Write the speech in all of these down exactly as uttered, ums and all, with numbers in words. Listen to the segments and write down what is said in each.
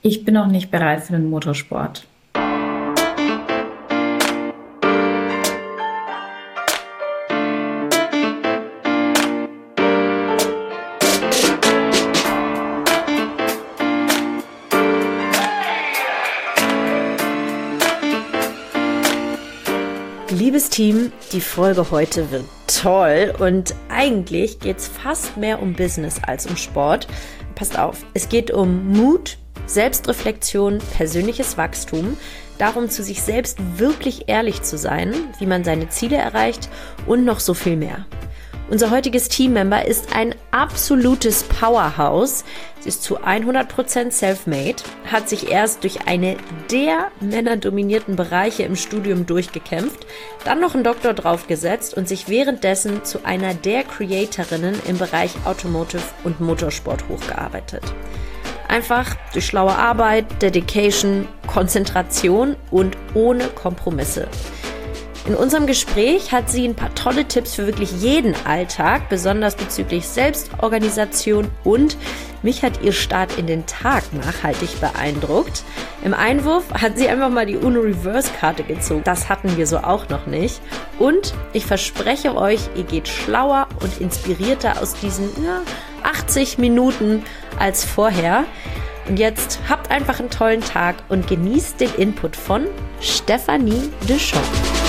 Ich bin noch nicht bereit für den Motorsport. Liebes Team, die Folge heute wird toll und eigentlich geht es fast mehr um Business als um Sport. Passt auf, es geht um Mut, Selbstreflexion, persönliches Wachstum, darum zu sich selbst wirklich ehrlich zu sein, wie man seine Ziele erreicht und noch so viel mehr. Unser heutiges Teammember ist ein absolutes Powerhouse. Sie ist zu hundert Prozent self-made, hat sich erst durch eine der männerdominierten Bereiche im Studium durchgekämpft, dann noch einen Doktor draufgesetzt und sich währenddessen zu einer der Creatorinnen im Bereich Automotive und Motorsport hochgearbeitet. Einfach durch schlaue Arbeit, Dedication, Konzentration und ohne Kompromisse. In unserem Gespräch hat sie ein paar tolle Tipps für wirklich jeden Alltag, besonders bezüglich Selbstorganisation, und mich hat ihr Start in den Tag nachhaltig beeindruckt. Im Einwurf hat sie einfach mal die Uno Reverse Karte gezogen. Das hatten wir so auch noch nicht. Und ich verspreche euch, ihr geht schlauer und inspirierter aus diesen ja, achtzig Minuten als vorher. Und jetzt habt einfach einen tollen Tag und genießt den Input von Stephanie Deschamps.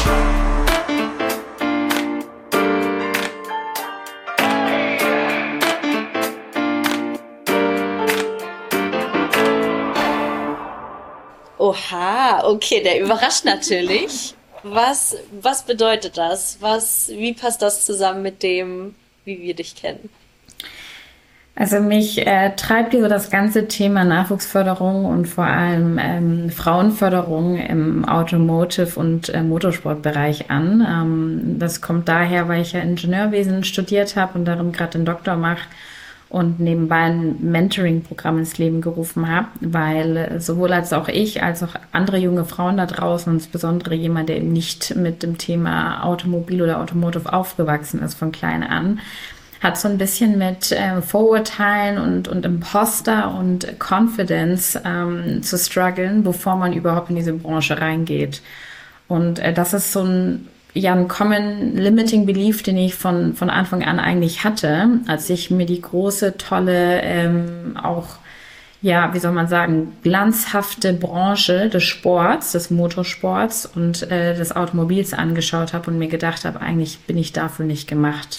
Oha, okay, der überrascht natürlich. Was, was bedeutet das? Was, wie passt das zusammen mit dem, wie wir dich kennen? Also mich äh, treibt hier so das ganze Thema Nachwuchsförderung und vor allem ähm, Frauenförderung im Automotive- und äh, Motorsportbereich an. Ähm, das kommt daher, weil ich ja Ingenieurwesen studiert habe und darin gerade den Doktor mache und nebenbei ein Mentoring-Programm ins Leben gerufen habe, weil sowohl als auch ich, als auch andere junge Frauen da draußen, insbesondere jemand, der eben nicht mit dem Thema Automobil oder Automotive aufgewachsen ist von klein an, hat so ein bisschen mit äh, Vorurteilen und, und Imposter und Confidence ähm, zu strugglen, bevor man überhaupt in diese Branche reingeht. Und äh, das ist so ein, ja, ein Common Limiting Belief, den ich von, von Anfang an eigentlich hatte, als ich mir die große, tolle, ähm, auch, ja, wie soll man sagen, glanzhafte Branche des Sports, des Motorsports und äh, des Automobils angeschaut habe und mir gedacht habe, eigentlich bin ich dafür nicht gemacht.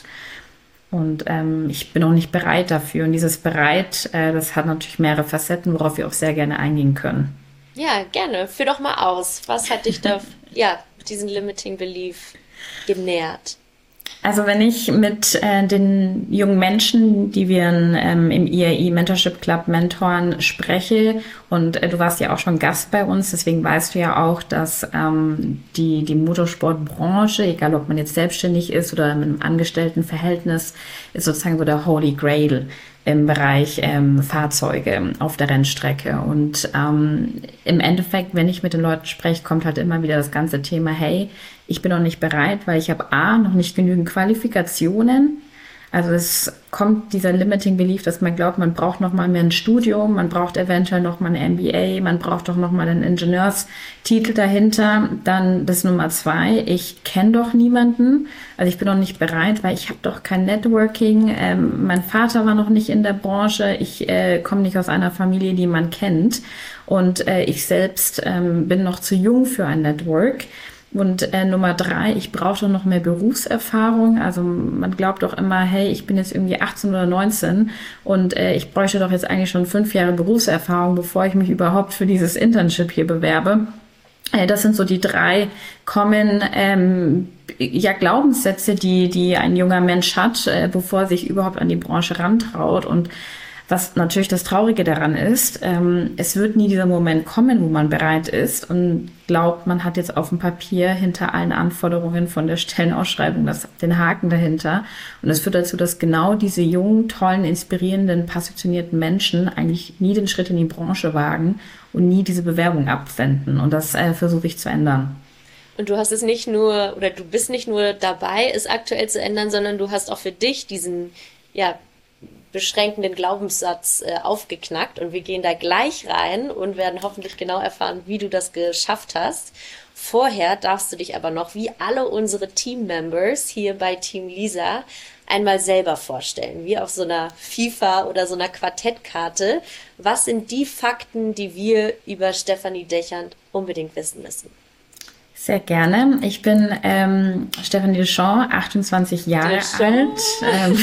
Und ähm, ich bin auch nicht bereit dafür. Und dieses bereit, äh, das hat natürlich mehrere Facetten, worauf wir auch sehr gerne eingehen können. Ja, gerne. Führ doch mal aus. Was hat dich da, ja, diesen Limiting Belief genährt? Also wenn ich mit äh, den jungen Menschen, die wir ähm, im I A I Mentorship Club mentoren, spreche, und äh, du warst ja auch schon Gast bei uns, deswegen weißt du ja auch, dass ähm, die, die Motorsportbranche, egal ob man jetzt selbstständig ist oder mit einem Angestelltenverhältnis, ist sozusagen so der Holy Grail im Bereich ähm, Fahrzeuge auf der Rennstrecke. Und ähm, im Endeffekt, wenn ich mit den Leuten spreche, kommt halt immer wieder das ganze Thema, hey, ich bin noch nicht bereit, weil ich habe A, noch nicht genügend Qualifikationen. Also es kommt dieser Limiting Belief, dass man glaubt, man braucht noch mal mehr ein Studium, man braucht eventuell noch mal ein M B A, man braucht doch noch mal einen Ingenieurstitel dahinter. Dann das Nummer zwei, ich kenne doch niemanden, also ich bin noch nicht bereit, weil ich habe doch kein Networking. Ähm, mein Vater war noch nicht in der Branche, ich äh, komme nicht aus einer Familie, die man kennt, und äh, ich selbst ähm, bin noch zu jung für ein Network. Und äh, Nummer drei, ich brauche doch noch mehr Berufserfahrung. Also man glaubt doch immer, hey, ich bin jetzt irgendwie achtzehn oder neunzehn und äh, ich bräuchte doch jetzt eigentlich schon fünf Jahre Berufserfahrung, bevor ich mich überhaupt für dieses Internship hier bewerbe. Äh, das sind so die drei common ähm, ja, Glaubenssätze, die, die ein junger Mensch hat, äh, bevor er sich überhaupt an die Branche rantraut. Und was natürlich das Traurige daran ist, ähm, es wird nie dieser Moment kommen, wo man bereit ist und glaubt, man hat jetzt auf dem Papier hinter allen Anforderungen von der Stellenausschreibung das, den Haken dahinter. Und es führt dazu, dass genau diese jungen, tollen, inspirierenden, passionierten Menschen eigentlich nie den Schritt in die Branche wagen und nie diese Bewerbung abwenden. Und das äh, versuche ich zu ändern. Und du hast es nicht nur, oder du bist nicht nur dabei, es aktuell zu ändern, sondern du hast auch für dich diesen, ja, beschränkenden Glaubenssatz äh, aufgeknackt und wir gehen da gleich rein und werden hoffentlich genau erfahren, wie du das geschafft hast. Vorher darfst du dich aber noch, wie alle unsere Team-Members hier bei Team Lisa, einmal selber vorstellen, wie auf so einer FIFA oder so einer Quartettkarte. Was sind die Fakten, die wir über Stefanie Dechant unbedingt wissen müssen? Sehr gerne. Ich bin ähm, Stefanie Dechant, achtundzwanzig Jahre alt. Ähm,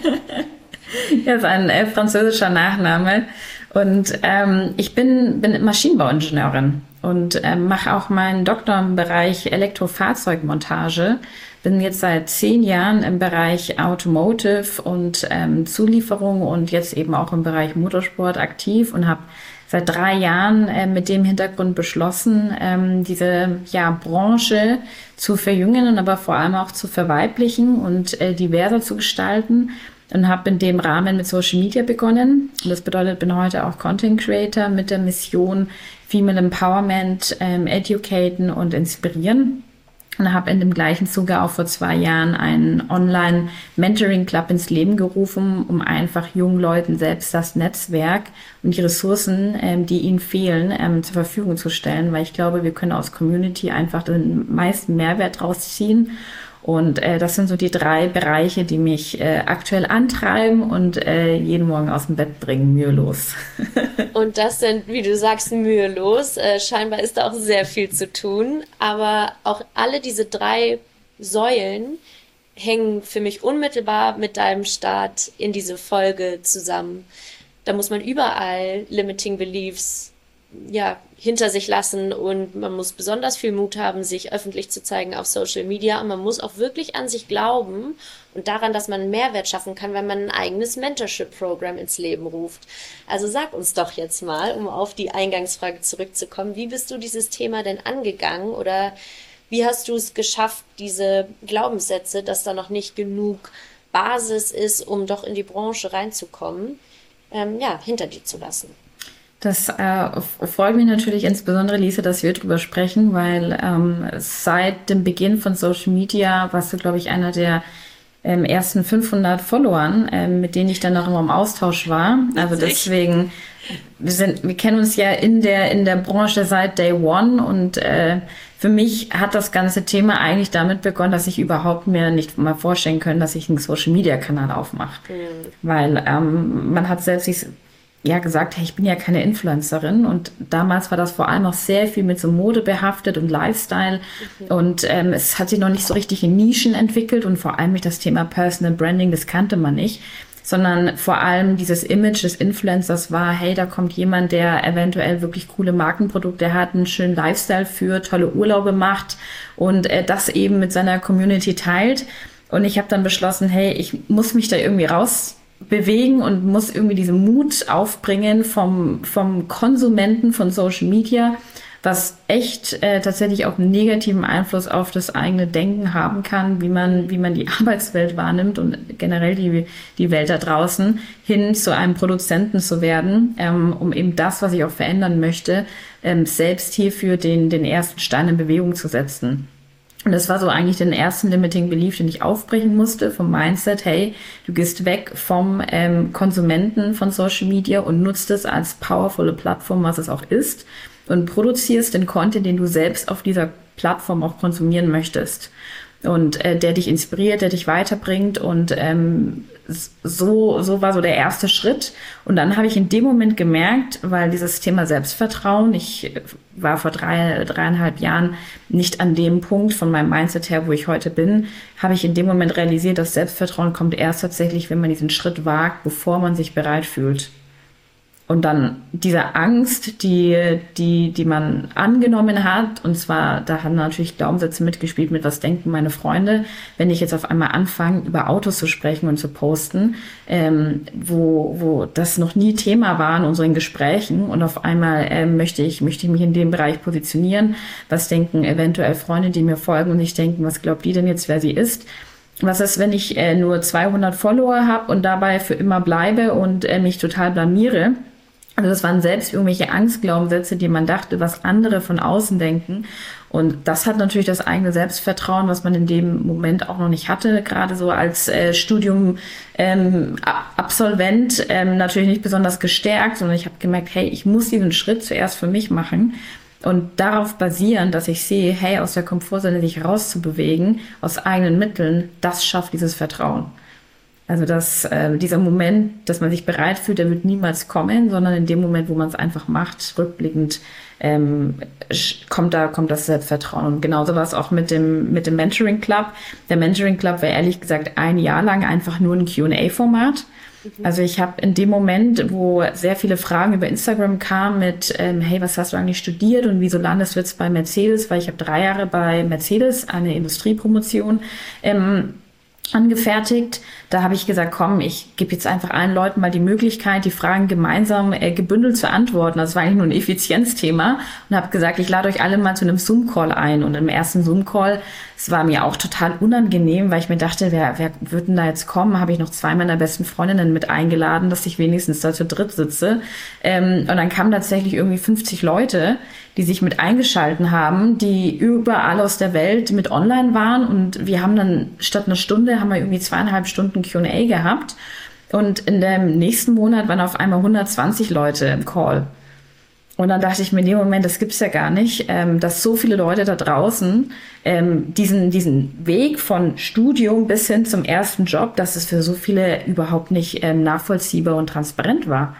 das ist ein äh, französischer Nachname. Und ähm, ich bin, bin Maschinenbauingenieurin und ähm, mache auch meinen Doktor im Bereich Elektrofahrzeugmontage. Bin jetzt seit zehn Jahren im Bereich Automotive und ähm, Zulieferung und jetzt eben auch im Bereich Motorsport aktiv und habe seit drei Jahren äh, mit dem Hintergrund beschlossen, ähm, diese ja, Branche zu verjüngen und aber vor allem auch zu verweiblichen und äh, diverser zu gestalten. Und habe in dem Rahmen mit Social Media begonnen. Und das bedeutet, bin heute auch Content Creator mit der Mission Female Empowerment, ähm, Educaten und Inspirieren. Und habe in dem gleichen Zuge auch vor zwei Jahren einen Online-Mentoring-Club ins Leben gerufen, um einfach jungen Leuten selbst das Netzwerk und die Ressourcen, ähm, die ihnen fehlen, ähm, zur Verfügung zu stellen. Weil ich glaube, wir können aus Community einfach den meisten Mehrwert draus ziehen. Und äh, das sind so die drei Bereiche, die mich äh, aktuell antreiben und äh, jeden Morgen aus dem Bett bringen, mühelos. Und das sind, wie du sagst, mühelos. Äh, scheinbar ist da auch sehr viel zu tun. Aber auch alle diese drei Säulen hängen für mich unmittelbar mit deinem Start in diese Folge zusammen. Da muss man überall Limiting Beliefs ja, hinter sich lassen und man muss besonders viel Mut haben, sich öffentlich zu zeigen auf Social Media und man muss auch wirklich an sich glauben und daran, dass man einen Mehrwert schaffen kann, wenn man ein eigenes Mentorship-Programm ins Leben ruft. Also sag uns doch jetzt mal, um auf die Eingangsfrage zurückzukommen, wie bist du dieses Thema denn angegangen oder wie hast du es geschafft, diese Glaubenssätze, dass da noch nicht genug Basis ist, um doch in die Branche reinzukommen, ähm, ja, hinter dir zu lassen? Das äh, freut mich natürlich insbesondere, Lisa, dass wir drüber sprechen, weil ähm, seit dem Beginn von Social Media warst du, glaube ich, einer der ähm, ersten fünfhundert Followern, ähm, mit denen ich dann auch immer im Austausch war. Also deswegen, wir sind, wir kennen uns ja in der in der Branche seit Day One und äh, für mich hat das ganze Thema eigentlich damit begonnen, dass ich überhaupt mir nicht mal vorstellen können, dass ich einen Social Media Kanal aufmache, mhm. weil ähm, man hat selbst sich ja gesagt, hey, ich bin ja keine Influencerin und damals war das vor allem auch sehr viel mit so Mode behaftet und Lifestyle mhm. und ähm, es hat sich noch nicht so richtig in Nischen entwickelt und vor allem mit das Thema Personal Branding, das kannte man nicht, sondern vor allem dieses Image des Influencers war, hey, da kommt jemand, der eventuell wirklich coole Markenprodukte hat, einen schönen Lifestyle führt, tolle Urlaube macht und äh, das eben mit seiner Community teilt und ich habe dann beschlossen, hey, ich muss mich da irgendwie raus bewegen und muss irgendwie diesen Mut aufbringen vom, vom Konsumenten von Social Media, was echt äh, tatsächlich auch einen negativen Einfluss auf das eigene Denken haben kann, wie man, wie man die Arbeitswelt wahrnimmt und generell die, die Welt da draußen, hin zu einem Produzenten zu werden, ähm, um eben das, was ich auch verändern möchte, ähm, selbst hierfür den, den ersten Stein in Bewegung zu setzen. Und das war so eigentlich den ersten Limiting Belief, den ich aufbrechen musste vom Mindset, hey, du gehst weg vom ähm, Konsumenten von Social Media und nutzt es als powervolle Plattform, was es auch ist, und produzierst den Content, den du selbst auf dieser Plattform auch konsumieren möchtest. Und äh, der dich inspiriert, der dich weiterbringt und ähm, so so war so der erste Schritt. Und dann habe ich in dem Moment gemerkt, weil dieses Thema Selbstvertrauen, ich war vor drei dreieinhalb Jahren nicht an dem Punkt von meinem Mindset her, wo ich heute bin, habe ich in dem Moment realisiert, dass Selbstvertrauen kommt erst tatsächlich, wenn man diesen Schritt wagt, bevor man sich bereit fühlt. Und dann diese Angst, die, die, die man angenommen hat, und zwar, da haben natürlich Glaubenssätze mitgespielt, mit was denken meine Freunde, wenn ich jetzt auf einmal anfange, über Autos zu sprechen und zu posten, ähm, wo, wo das noch nie Thema war in unseren Gesprächen und auf einmal ähm, möchte ich, möchte ich mich in dem Bereich positionieren. Was denken eventuell Freunde, die mir folgen und nicht denken, was glaubt die denn jetzt, wer sie ist? Was ist, wenn ich äh, nur zweihundert Follower habe und dabei für immer bleibe und äh, mich total blamiere? Also das waren selbst irgendwelche Angstglaubenssätze, die man dachte, was andere von außen denken. Und das hat natürlich das eigene Selbstvertrauen, was man in dem Moment auch noch nicht hatte, gerade so als äh, Studium ähm, Absolvent ähm, natürlich nicht besonders gestärkt, sondern ich habe gemerkt, hey, ich muss diesen Schritt zuerst für mich machen und darauf basieren, dass ich sehe, hey, aus der Komfortzone sich rauszubewegen, aus eigenen Mitteln, das schafft dieses Vertrauen. Also dass äh, dieser Moment, dass man sich bereit fühlt, der wird niemals kommen, sondern in dem Moment, wo man es einfach macht, rückblickend ähm, kommt da kommt das Selbstvertrauen. Und genauso war es auch mit dem mit dem Mentoring Club. Der Mentoring Club war ehrlich gesagt ein Jahr lang einfach nur ein Q and A-Format. Mhm. Also ich habe in dem Moment, wo sehr viele Fragen über Instagram kamen mit ähm, hey, was hast du eigentlich studiert und wieso landest du jetzt bei Mercedes? Weil ich habe drei Jahre bei Mercedes eine Industriepromotion ähm, angefertigt. Da habe ich gesagt, komm, ich gebe jetzt einfach allen Leuten mal die Möglichkeit, die Fragen gemeinsam äh, gebündelt zu antworten. Das war eigentlich nur ein Effizienzthema und habe gesagt, ich lade euch alle mal zu einem Zoom-Call ein. Und im ersten Zoom-Call, es war mir auch total unangenehm, weil ich mir dachte, wer, wer wird denn da jetzt kommen? Habe ich noch zwei meiner besten Freundinnen mit eingeladen, dass ich wenigstens da zu dritt sitze. Ähm, und dann kamen tatsächlich irgendwie fünfzig Leute, die sich mit eingeschalten haben, die überall aus der Welt mit online waren. Und wir haben dann statt einer Stunde, haben wir irgendwie zweieinhalb Stunden Q and A gehabt. Und in dem nächsten Monat waren auf einmal hundertzwanzig Leute im Call. Und dann dachte ich mir in dem Moment, das gibt's ja gar nicht, ähm, dass so viele Leute da draußen ähm, diesen, diesen Weg von Studium bis hin zum ersten Job, dass es für so viele überhaupt nicht ähm, nachvollziehbar und transparent war.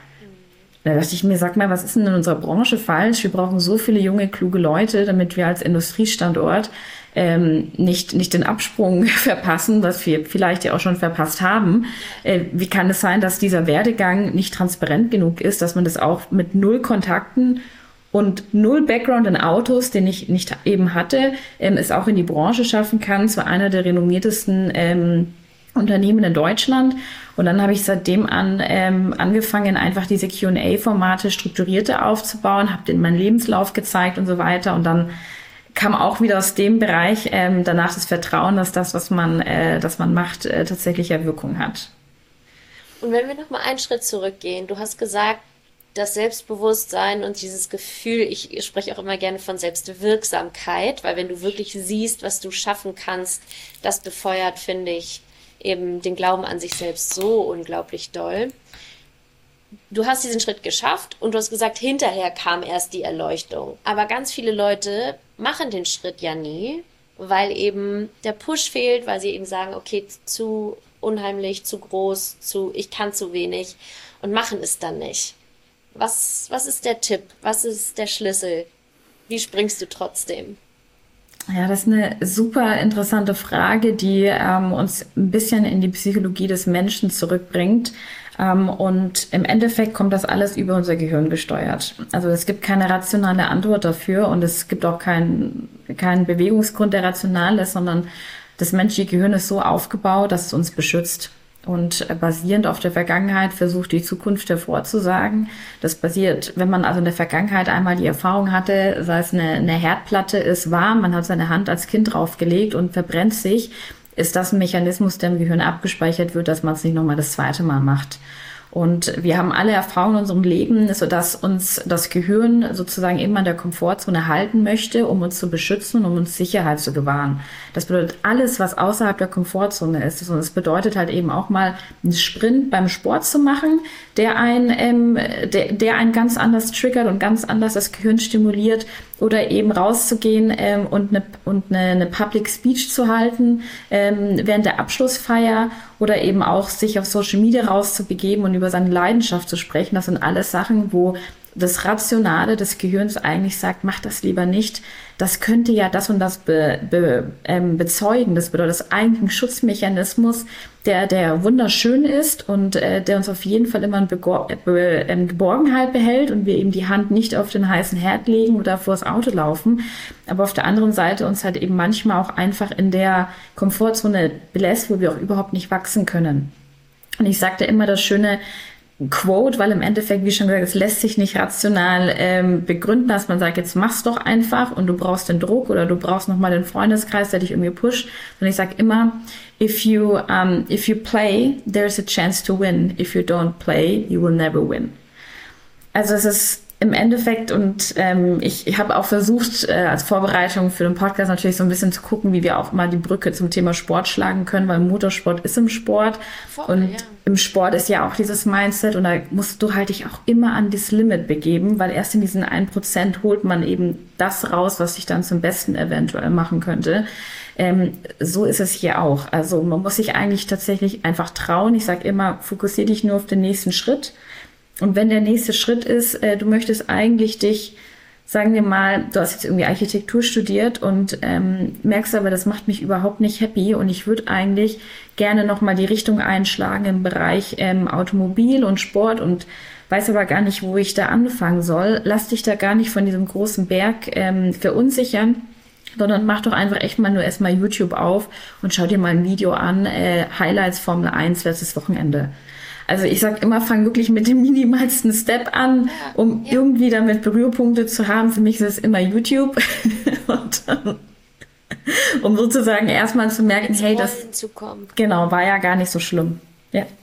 Da dachte ich mir, sag mal, was ist denn in unserer Branche falsch? Wir brauchen so viele junge, kluge Leute, damit wir als Industriestandort ähm, nicht nicht den Absprung verpassen, was wir vielleicht ja auch schon verpasst haben. Äh, wie kann es sein, dass dieser Werdegang nicht transparent genug ist, dass man das auch mit null Kontakten und null Background in Autos, den ich nicht eben hatte, ähm, es auch in die Branche schaffen kann, zu einer der renommiertesten ähm, Unternehmen in Deutschland. Und dann habe ich seitdem an ähm, angefangen, einfach diese Q and A-Formate strukturierter aufzubauen, habe denen meinen Lebenslauf gezeigt und so weiter. Und dann kam auch wieder aus dem Bereich ähm, danach das Vertrauen, dass das, was man, äh, das man macht, äh, tatsächlich ja Wirkung hat. Und wenn wir noch mal einen Schritt zurückgehen, du hast gesagt, das Selbstbewusstsein und dieses Gefühl, ich spreche auch immer gerne von Selbstwirksamkeit, weil wenn du wirklich siehst, was du schaffen kannst, das befeuert, finde ich, eben den Glauben an sich selbst so unglaublich doll. Du hast diesen Schritt geschafft und du hast gesagt, hinterher kam erst die Erleuchtung. Aber ganz viele Leute machen den Schritt ja nie, weil eben der Push fehlt, weil sie eben sagen, okay, zu unheimlich, zu groß, zu ich kann zu wenig und machen es dann nicht. Was, was ist der Tipp? Was ist der Schlüssel? Wie springst du trotzdem? Ja, das ist eine super interessante Frage, die ähm, uns ein bisschen in die Psychologie des Menschen zurückbringt. Ähm, und im Endeffekt kommt das alles über unser Gehirn gesteuert. Also es gibt keine rationale Antwort dafür und es gibt auch keinen keinen Bewegungsgrund, der rational ist, sondern das menschliche Gehirn ist so aufgebaut, dass es uns beschützt. Und basierend auf der Vergangenheit versucht die Zukunft hervorzusagen. Das basiert, wenn man also in der Vergangenheit einmal die Erfahrung hatte, sei es eine, eine Herdplatte ist warm, man hat seine Hand als Kind draufgelegt und verbrennt sich, ist das ein Mechanismus, der im Gehirn abgespeichert wird, dass man es nicht nochmal das zweite Mal macht. Und wir haben alle Erfahrungen in unserem Leben, sodass uns das Gehirn sozusagen immer in der Komfortzone halten möchte, um uns zu beschützen, um uns Sicherheit zu bewahren. Das bedeutet alles, was außerhalb der Komfortzone ist. Und es bedeutet halt eben auch mal einen Sprint beim Sport zu machen, der einen, ähm, der, der einen ganz anders triggert und ganz anders das Gehirn stimuliert. Oder eben rauszugehen ähm, und, eine, und eine, eine Public Speech zu halten ähm, während der Abschlussfeier oder eben auch sich auf Social Media rauszubegeben und über seine Leidenschaft zu sprechen. Das sind alles Sachen, wo das Rationale des Gehirns eigentlich sagt, mach das lieber nicht. Das könnte ja das und das be, be, ähm, bezeugen. Das bedeutet, das ist eigentlich ein Schutzmechanismus, der, der wunderschön ist und äh, der uns auf jeden Fall immer in Begor- be, äh, Geborgenheit behält und wir eben die Hand nicht auf den heißen Herd legen oder vors Auto laufen. Aber auf der anderen Seite uns halt eben manchmal auch einfach in der Komfortzone belässt, wo wir auch überhaupt nicht wachsen können. Und ich sagte immer das schöne Quote, weil im Endeffekt, wie schon gesagt, es lässt sich nicht rational ähm, begründen, dass man sagt, jetzt mach's doch einfach und du brauchst den Druck oder du brauchst nochmal den Freundeskreis, der dich irgendwie pusht. Und ich sage immer, if you, um, if you play, there's a chance to win. If you don't play, you will never win. Also es ist im Endeffekt, und ähm, ich, ich habe auch versucht, äh, als Vorbereitung für den Podcast natürlich so ein bisschen zu gucken, wie wir auch mal die Brücke zum Thema Sport schlagen können, weil Motorsport ist im Sport. Voll, und ja. Im Sport ist ja auch dieses Mindset, und da musst du halt dich auch immer an das Limit begeben, weil erst in diesen ein Prozent holt man eben das raus, was sich dann zum Besten eventuell machen könnte. Ähm, so ist es hier auch. Also man muss sich eigentlich tatsächlich einfach trauen. Ich sage immer, fokussiere dich nur auf den nächsten Schritt. Und wenn der nächste Schritt ist, äh, du möchtest eigentlich dich, sagen wir mal, du hast jetzt irgendwie Architektur studiert und ähm, merkst aber, das macht mich überhaupt nicht happy, und ich würde eigentlich gerne nochmal die Richtung einschlagen im Bereich ähm, Automobil und Sport und weiß aber gar nicht, wo ich da anfangen soll. Lass dich da gar nicht von diesem großen Berg ähm, verunsichern, sondern mach doch einfach echt mal nur erstmal YouTube auf und schau dir mal ein Video an, äh, Highlights Formel eins letztes Wochenende. Also ich sag immer, fang wirklich mit dem minimalsten Step an, um ja. irgendwie damit Berührpunkte zu haben. Für mich ist es immer YouTube. Und dann, um sozusagen erstmal zu merken, ins hey, das zu kommen. Genau, war ja gar nicht so schlimm. Ja. ja.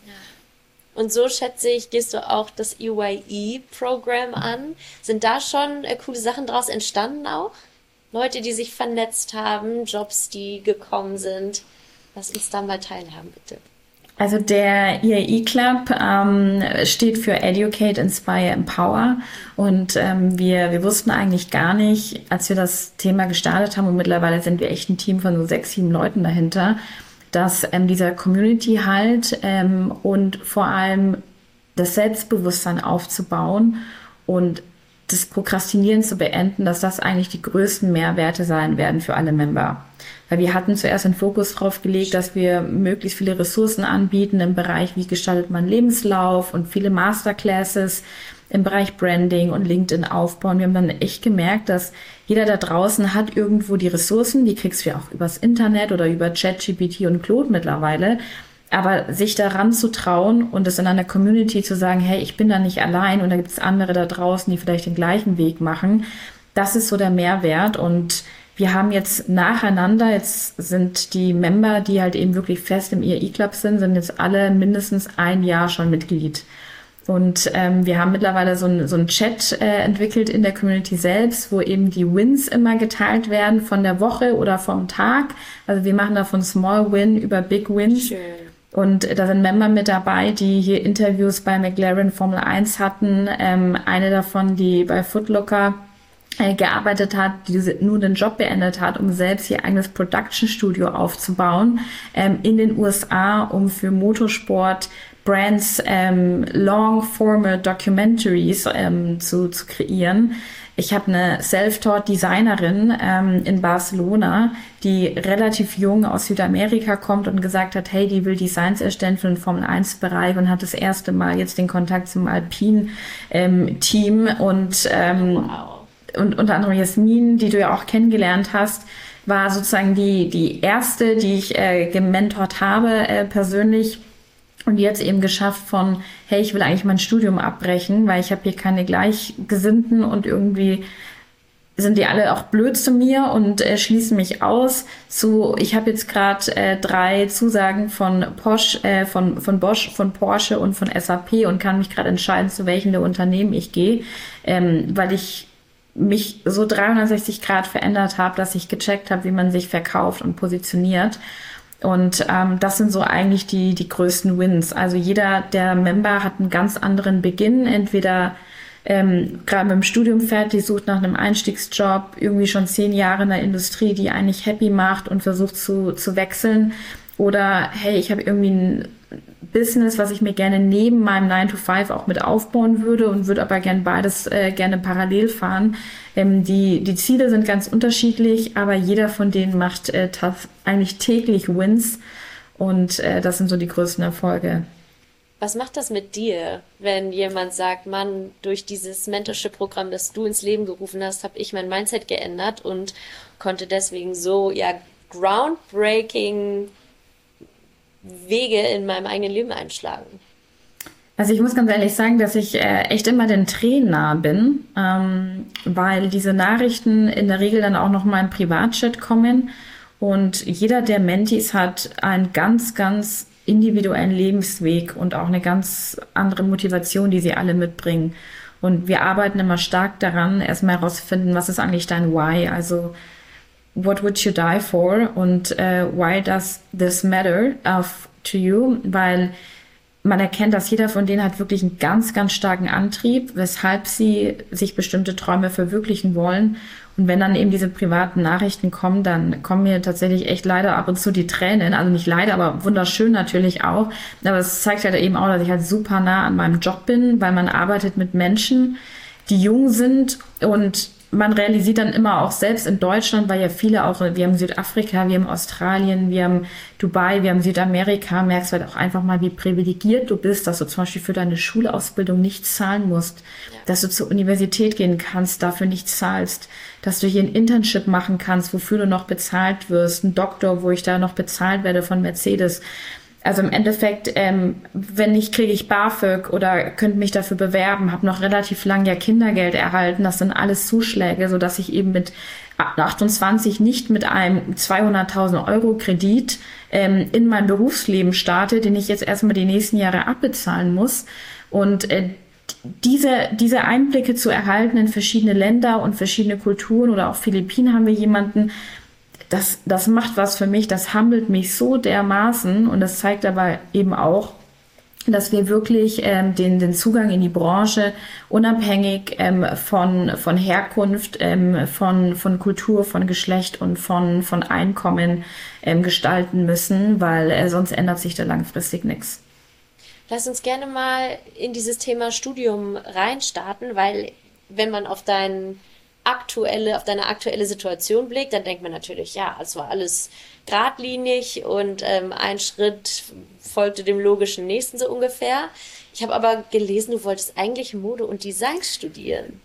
Und so, schätze ich, gehst du auch das E Y E-Programm an. Sind da schon äh, coole Sachen draus entstanden auch? Leute, die sich vernetzt haben, Jobs, die gekommen sind. Lass uns da mal teilhaben, bitte. Also der E I Club ähm, steht für Educate, Inspire, Empower, und ähm, wir wir wussten eigentlich gar nicht, als wir das Thema gestartet haben, und mittlerweile sind wir echt ein Team von so sechs, sieben Leuten dahinter, dass ähm, dieser Community halt ähm, und vor allem das Selbstbewusstsein aufzubauen und das Prokrastinieren zu beenden, dass das eigentlich die größten Mehrwerte sein werden für alle Member. Weil wir hatten zuerst den Fokus drauf gelegt, dass wir möglichst viele Ressourcen anbieten im Bereich, wie gestaltet man Lebenslauf, und viele Masterclasses im Bereich Branding und LinkedIn aufbauen. Wir haben dann echt gemerkt, dass jeder da draußen hat irgendwo die Ressourcen, die kriegst du ja auch übers Internet oder über ChatGPT und Claude mittlerweile. Aber sich daran zu trauen und es in einer Community zu sagen, hey, ich bin da nicht allein und da gibt es andere da draußen, die vielleicht den gleichen Weg machen, das ist so der Mehrwert. Und wir haben jetzt nacheinander, jetzt sind die Member, die halt eben wirklich fest im E I Club sind, sind jetzt alle mindestens ein Jahr schon Mitglied. Und ähm, wir haben mittlerweile so ein, so ein Chat äh, entwickelt in der Community selbst, wo eben die Wins immer geteilt werden von der Woche oder vom Tag. Also wir machen da von Small Win über Big Win. Schön. Und da sind Member mit dabei, die hier Interviews bei McLaren Formel eins hatten. Ähm, eine davon, die bei Foot Locker äh, gearbeitet hat, die nur den Job beendet hat, um selbst ihr eigenes Production-Studio aufzubauen ähm, in den U S A, um für Motorsport Brands ähm, Long-Format Documentaries ähm, zu, zu kreieren. Ich habe eine Self-Taught Designerin ähm, in Barcelona, die relativ jung aus Südamerika kommt und gesagt hat, hey, die will Designs erstellen für den Formel eins Bereich, und hat das erste Mal jetzt den Kontakt zum Alpine ähm, Team, und, ähm, wow. und unter anderem Jasmin, die du ja auch kennengelernt hast, war sozusagen die, die erste, die ich äh, gementort habe äh, persönlich. Und jetzt eben geschafft von, hey, ich will eigentlich mein Studium abbrechen, weil ich habe hier keine Gleichgesinnten, und irgendwie sind die alle auch blöd zu mir und äh, schließen mich aus. So, ich habe jetzt gerade äh, drei Zusagen von Porsche, äh, von von Bosch, von Porsche und von S A P und kann mich gerade entscheiden, zu welchen der Unternehmen ich gehe, ähm, weil ich mich so dreihundertsechzig Grad verändert habe, dass ich gecheckt habe, wie man sich verkauft und positioniert. Und ähm, das sind so eigentlich die die größten Wins. Also jeder der Member hat einen ganz anderen Beginn. Entweder ähm, gerade mit dem Studium fertig, sucht nach einem Einstiegsjob, irgendwie schon zehn Jahre in der Industrie, die eigentlich happy macht und versucht zu zu wechseln. Oder hey, ich habe irgendwie ein Business, was ich mir gerne neben meinem nine to five auch mit aufbauen würde und würde aber gern beides äh, gerne parallel fahren. Ähm, die, die Ziele sind ganz unterschiedlich, aber jeder von denen macht äh, eigentlich täglich Wins, und äh, das sind so die größten Erfolge. Was macht das mit dir, wenn jemand sagt, Mann, durch dieses Mentorship-Programm, das du ins Leben gerufen hast, habe ich mein Mindset geändert und konnte deswegen so ja groundbreaking Wege in meinem eigenen Leben einschlagen? Also ich muss ganz ehrlich sagen, dass ich äh, echt immer den Tränen nah bin, ähm, weil diese Nachrichten in der Regel dann auch noch mal im Privatchat kommen, und jeder der Mentees hat einen ganz, ganz individuellen Lebensweg und auch eine ganz andere Motivation, die sie alle mitbringen. Und wir arbeiten immer stark daran, erstmal herauszufinden, was ist eigentlich dein Why? Also, what would you die for? Und uh, why does this matter of, to you? Weil man erkennt, dass jeder von denen hat wirklich einen ganz, ganz starken Antrieb, weshalb sie sich bestimmte Träume verwirklichen wollen. Und wenn dann eben diese privaten Nachrichten kommen, dann kommen mir tatsächlich echt leider ab und zu die Tränen. Also nicht leider, aber wunderschön natürlich auch. Aber es zeigt halt eben auch, dass ich halt super nah an meinem Job bin, weil man arbeitet mit Menschen, die jung sind, und man realisiert dann immer auch selbst in Deutschland, weil ja viele auch, wir haben Südafrika, wir haben Australien, wir haben Dubai, wir haben Südamerika, merkst du halt auch einfach mal, wie privilegiert du bist, dass du zum Beispiel für deine Schulausbildung nichts zahlen musst, ja. Dass du zur Universität gehen kannst, dafür nichts zahlst, dass du hier ein Internship machen kannst, wofür du noch bezahlt wirst, ein Doktor, wo ich da noch bezahlt werde von Mercedes. Also im Endeffekt, ähm, wenn nicht, kriege ich BAföG oder könnte mich dafür bewerben, habe noch relativ lang ja Kindergeld erhalten. Das sind alles Zuschläge, so dass ich eben mit achtundzwanzig nicht mit einem zweihunderttausend Euro Kredit ähm, in mein Berufsleben starte, den ich jetzt erstmal die nächsten Jahre abbezahlen muss. Und äh, diese, diese Einblicke zu erhalten in verschiedene Länder und verschiedene Kulturen, oder auch Philippinen haben wir jemanden, Das, das macht was für mich, das humbelt mich so dermaßen, und das zeigt aber eben auch, dass wir wirklich ähm, den, den Zugang in die Branche unabhängig ähm, von, von Herkunft, ähm, von, von Kultur, von Geschlecht und von, von Einkommen ähm, gestalten müssen, weil äh, sonst ändert sich da langfristig nichts. Lass uns gerne mal in dieses Thema Studium reinstarten, weil wenn man auf deinen aktuelle, auf deine aktuelle Situation blickt, dann denkt man natürlich, ja, es war alles geradlinig und ähm, ein Schritt folgte dem logischen nächsten so ungefähr. Ich habe aber gelesen, du wolltest eigentlich Mode und Design studieren.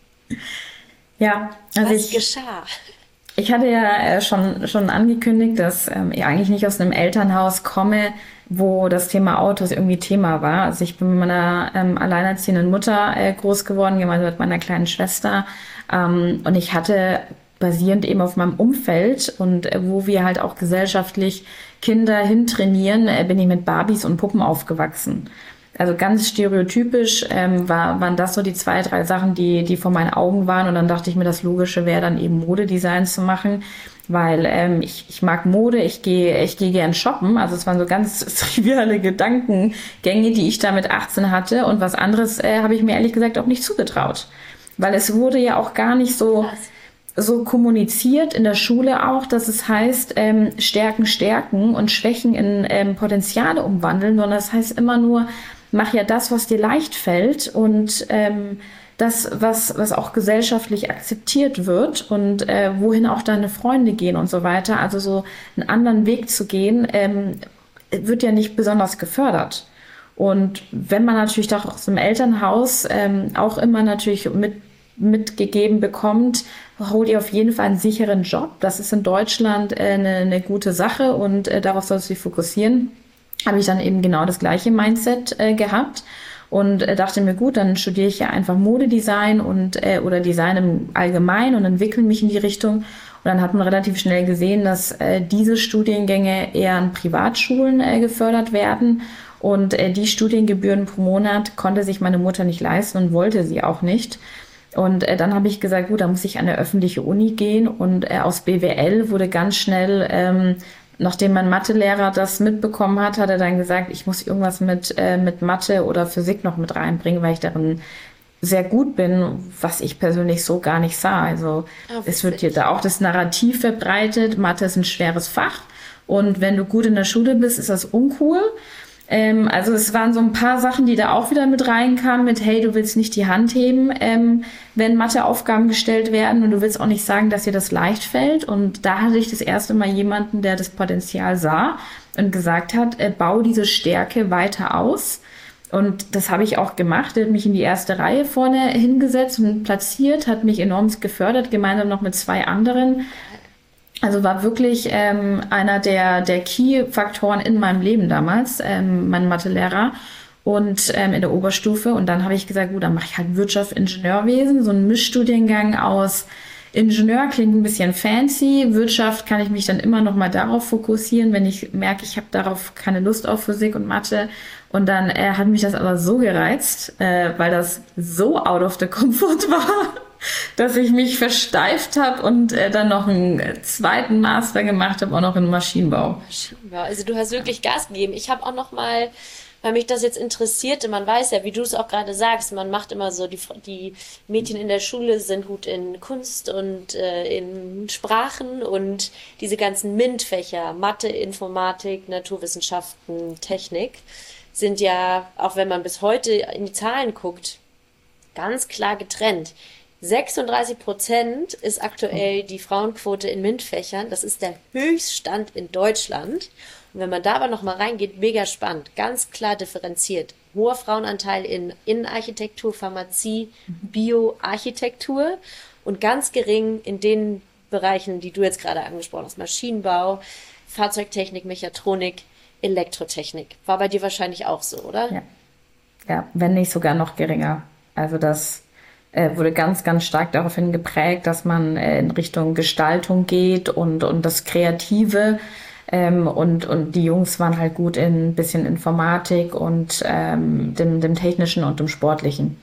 Ja, also Was ich, geschah? Ich hatte ja äh, schon, schon angekündigt, dass ähm, ich eigentlich nicht aus einem Elternhaus komme, wo das Thema Autos irgendwie Thema war. Also ich bin mit meiner ähm, alleinerziehenden Mutter äh, groß geworden, gemeinsam mit meiner kleinen Schwester. Ähm, und ich hatte basierend eben auf meinem Umfeld und äh, wo wir halt auch gesellschaftlich Kinder hintrainieren, äh, bin ich mit Barbies und Puppen aufgewachsen. Also ganz stereotypisch ähm, war, waren das so die zwei, drei Sachen, die, die vor meinen Augen waren. Und dann dachte ich mir, das Logische wäre dann eben Modedesign zu machen, weil ähm, ich, ich mag Mode, ich gehe ich gehe gern shoppen. Also es waren so ganz triviale Gedankengänge, die ich da mit achtzehn hatte. Und was anderes äh, habe ich mir ehrlich gesagt auch nicht zugetraut. Weil es wurde ja auch gar nicht so... so kommuniziert in der Schule auch, dass es heißt, ähm, Stärken stärken und Schwächen in ähm, Potenziale umwandeln, sondern das heißt immer nur, mach ja das, was dir leicht fällt und ähm, das, was was auch gesellschaftlich akzeptiert wird und äh, wohin auch deine Freunde gehen und so weiter. Also so einen anderen Weg zu gehen, ähm, wird ja nicht besonders gefördert. Und wenn man natürlich doch aus dem Elternhaus ähm, auch immer natürlich mit mitgegeben bekommt, hol dir auf jeden Fall einen sicheren Job. Das ist in Deutschland äh, eine, eine gute Sache und äh, darauf sollst du dich fokussieren. Habe ich dann eben genau das gleiche Mindset äh, gehabt und äh, dachte mir, gut, dann studiere ich ja einfach Modedesign und äh, oder Design im Allgemeinen und entwickle mich in die Richtung. Und dann hat man relativ schnell gesehen, dass äh, diese Studiengänge eher an Privatschulen äh, gefördert werden. Und äh, die Studiengebühren pro Monat konnte sich meine Mutter nicht leisten und wollte sie auch nicht. Und äh, dann habe ich gesagt, gut, da muss ich an eine öffentliche Uni gehen. Und äh, aus B W L wurde ganz schnell, ähm, nachdem mein Mathelehrer das mitbekommen hat, hat er dann gesagt, ich muss irgendwas mit äh, mit Mathe oder Physik noch mit reinbringen, weil ich darin sehr gut bin, was ich persönlich so gar nicht sah. Also oh, es wird hier da auch das Narrativ verbreitet, Mathe ist ein schweres Fach. Und wenn du gut in der Schule bist, ist das uncool. Ähm, also es waren so ein paar Sachen, die da auch wieder mit reinkamen, mit hey, du willst nicht die Hand heben, ähm, wenn Matheaufgaben gestellt werden und du willst auch nicht sagen, dass dir das leicht fällt. Und da hatte ich das erste Mal jemanden, der das Potenzial sah und gesagt hat, äh, bau diese Stärke weiter aus. Und das habe ich auch gemacht. Er hat mich in die erste Reihe vorne hingesetzt und platziert, hat mich enorm gefördert, gemeinsam noch mit zwei anderen. Also war wirklich ähm, einer der, der Key-Faktoren in meinem Leben damals, ähm, mein Mathelehrer und ähm, in der Oberstufe. Und dann habe ich gesagt, gut, dann mache ich halt Wirtschaft, Ingenieurwesen, so einen Mischstudiengang aus Ingenieur, klingt ein bisschen fancy. Wirtschaft kann ich mich dann immer noch mal darauf fokussieren, wenn ich merke, ich habe darauf keine Lust auf Physik und Mathe. Und dann äh, hat mich das aber so gereizt, äh, weil das so out of the comfort war, dass ich mich versteift habe und äh, dann noch einen zweiten Master gemacht habe, auch noch in Maschinenbau. Maschinenbau. Also du hast wirklich Gas gegeben. Ich habe auch noch mal, weil mich das jetzt interessierte, man weiß ja, wie du es auch gerade sagst, man macht immer so, die, die Mädchen in der Schule sind gut in Kunst und äh, in Sprachen und diese ganzen MINT-Fächer, Mathe, Informatik, Naturwissenschaften, Technik, sind ja, auch wenn man bis heute in die Zahlen guckt, ganz klar getrennt. sechsunddreißig Prozent ist aktuell die Frauenquote in MINT-Fächern. Das ist der Höchststand in Deutschland. Und wenn man da aber nochmal reingeht, mega spannend, ganz klar differenziert. Hoher Frauenanteil in Innenarchitektur, Pharmazie, Bioarchitektur und ganz gering in den Bereichen, die du jetzt gerade angesprochen hast. Maschinenbau, Fahrzeugtechnik, Mechatronik, Elektrotechnik. War bei dir wahrscheinlich auch so, oder? Ja, ja, wenn nicht sogar noch geringer. Also das äh, wurde ganz, ganz stark daraufhin geprägt, dass man äh, in Richtung Gestaltung geht und, und das Kreative. Ähm, und, und die Jungs waren halt gut in ein bisschen Informatik und ähm, dem, dem Technischen und dem Sportlichen.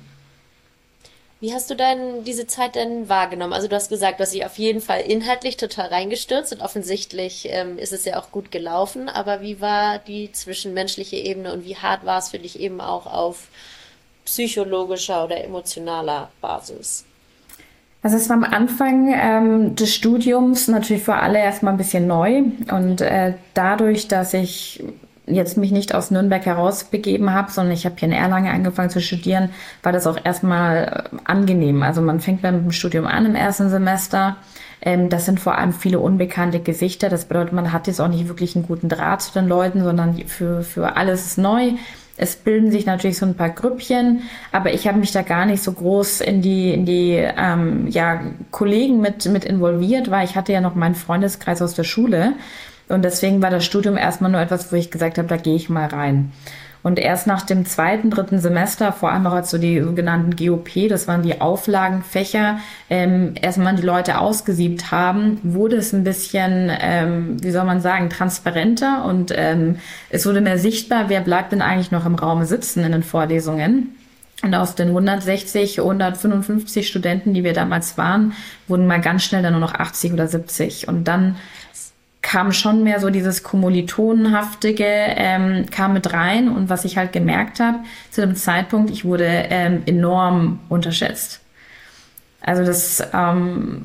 Wie hast du denn diese Zeit denn wahrgenommen? Also du hast gesagt, du hast dich auf jeden Fall inhaltlich total reingestürzt und offensichtlich ähm, ist es ja auch gut gelaufen, aber wie war die zwischenmenschliche Ebene und wie hart war es für dich eben auch auf psychologischer oder emotionaler Basis? Also es war am Anfang ähm, des Studiums natürlich für alle erstmal ein bisschen neu und äh, dadurch, dass ich jetzt mich nicht aus Nürnberg herausbegeben habe, sondern ich habe hier in Erlangen angefangen zu studieren, war das auch erstmal angenehm. Also man fängt beim Studium an im ersten Semester. Ähm, das sind vor allem viele unbekannte Gesichter. Das bedeutet, man hat jetzt auch nicht wirklich einen guten Draht zu den Leuten, sondern für, für alles ist neu. Es bilden sich natürlich so ein paar Grüppchen, aber ich habe mich da gar nicht so groß in die, in die ähm, ja, Kollegen mit, mit involviert, weil ich hatte ja noch meinen Freundeskreis aus der Schule. Und deswegen war das Studium erstmal nur etwas, wo ich gesagt habe, da gehe ich mal rein. Und erst nach dem zweiten, dritten Semester, vor allem auch als so die sogenannten G O P, das waren die Auflagenfächer, ähm, erstmal die Leute ausgesiebt haben, wurde es ein bisschen, ähm, wie soll man sagen, transparenter und ähm, es wurde mehr sichtbar, wer bleibt denn eigentlich noch im Raum sitzen in den Vorlesungen. Und aus den hundertsechzig, hundertfünfundfünfzig Studenten, die wir damals waren, wurden mal ganz schnell dann nur noch achtzig oder siebzig. Und dann kam schon mehr so dieses Kommilitonenhaftige, ähm, kam mit rein. Und was ich halt gemerkt habe, zu dem Zeitpunkt, ich wurde ähm, enorm unterschätzt. Also das, ähm,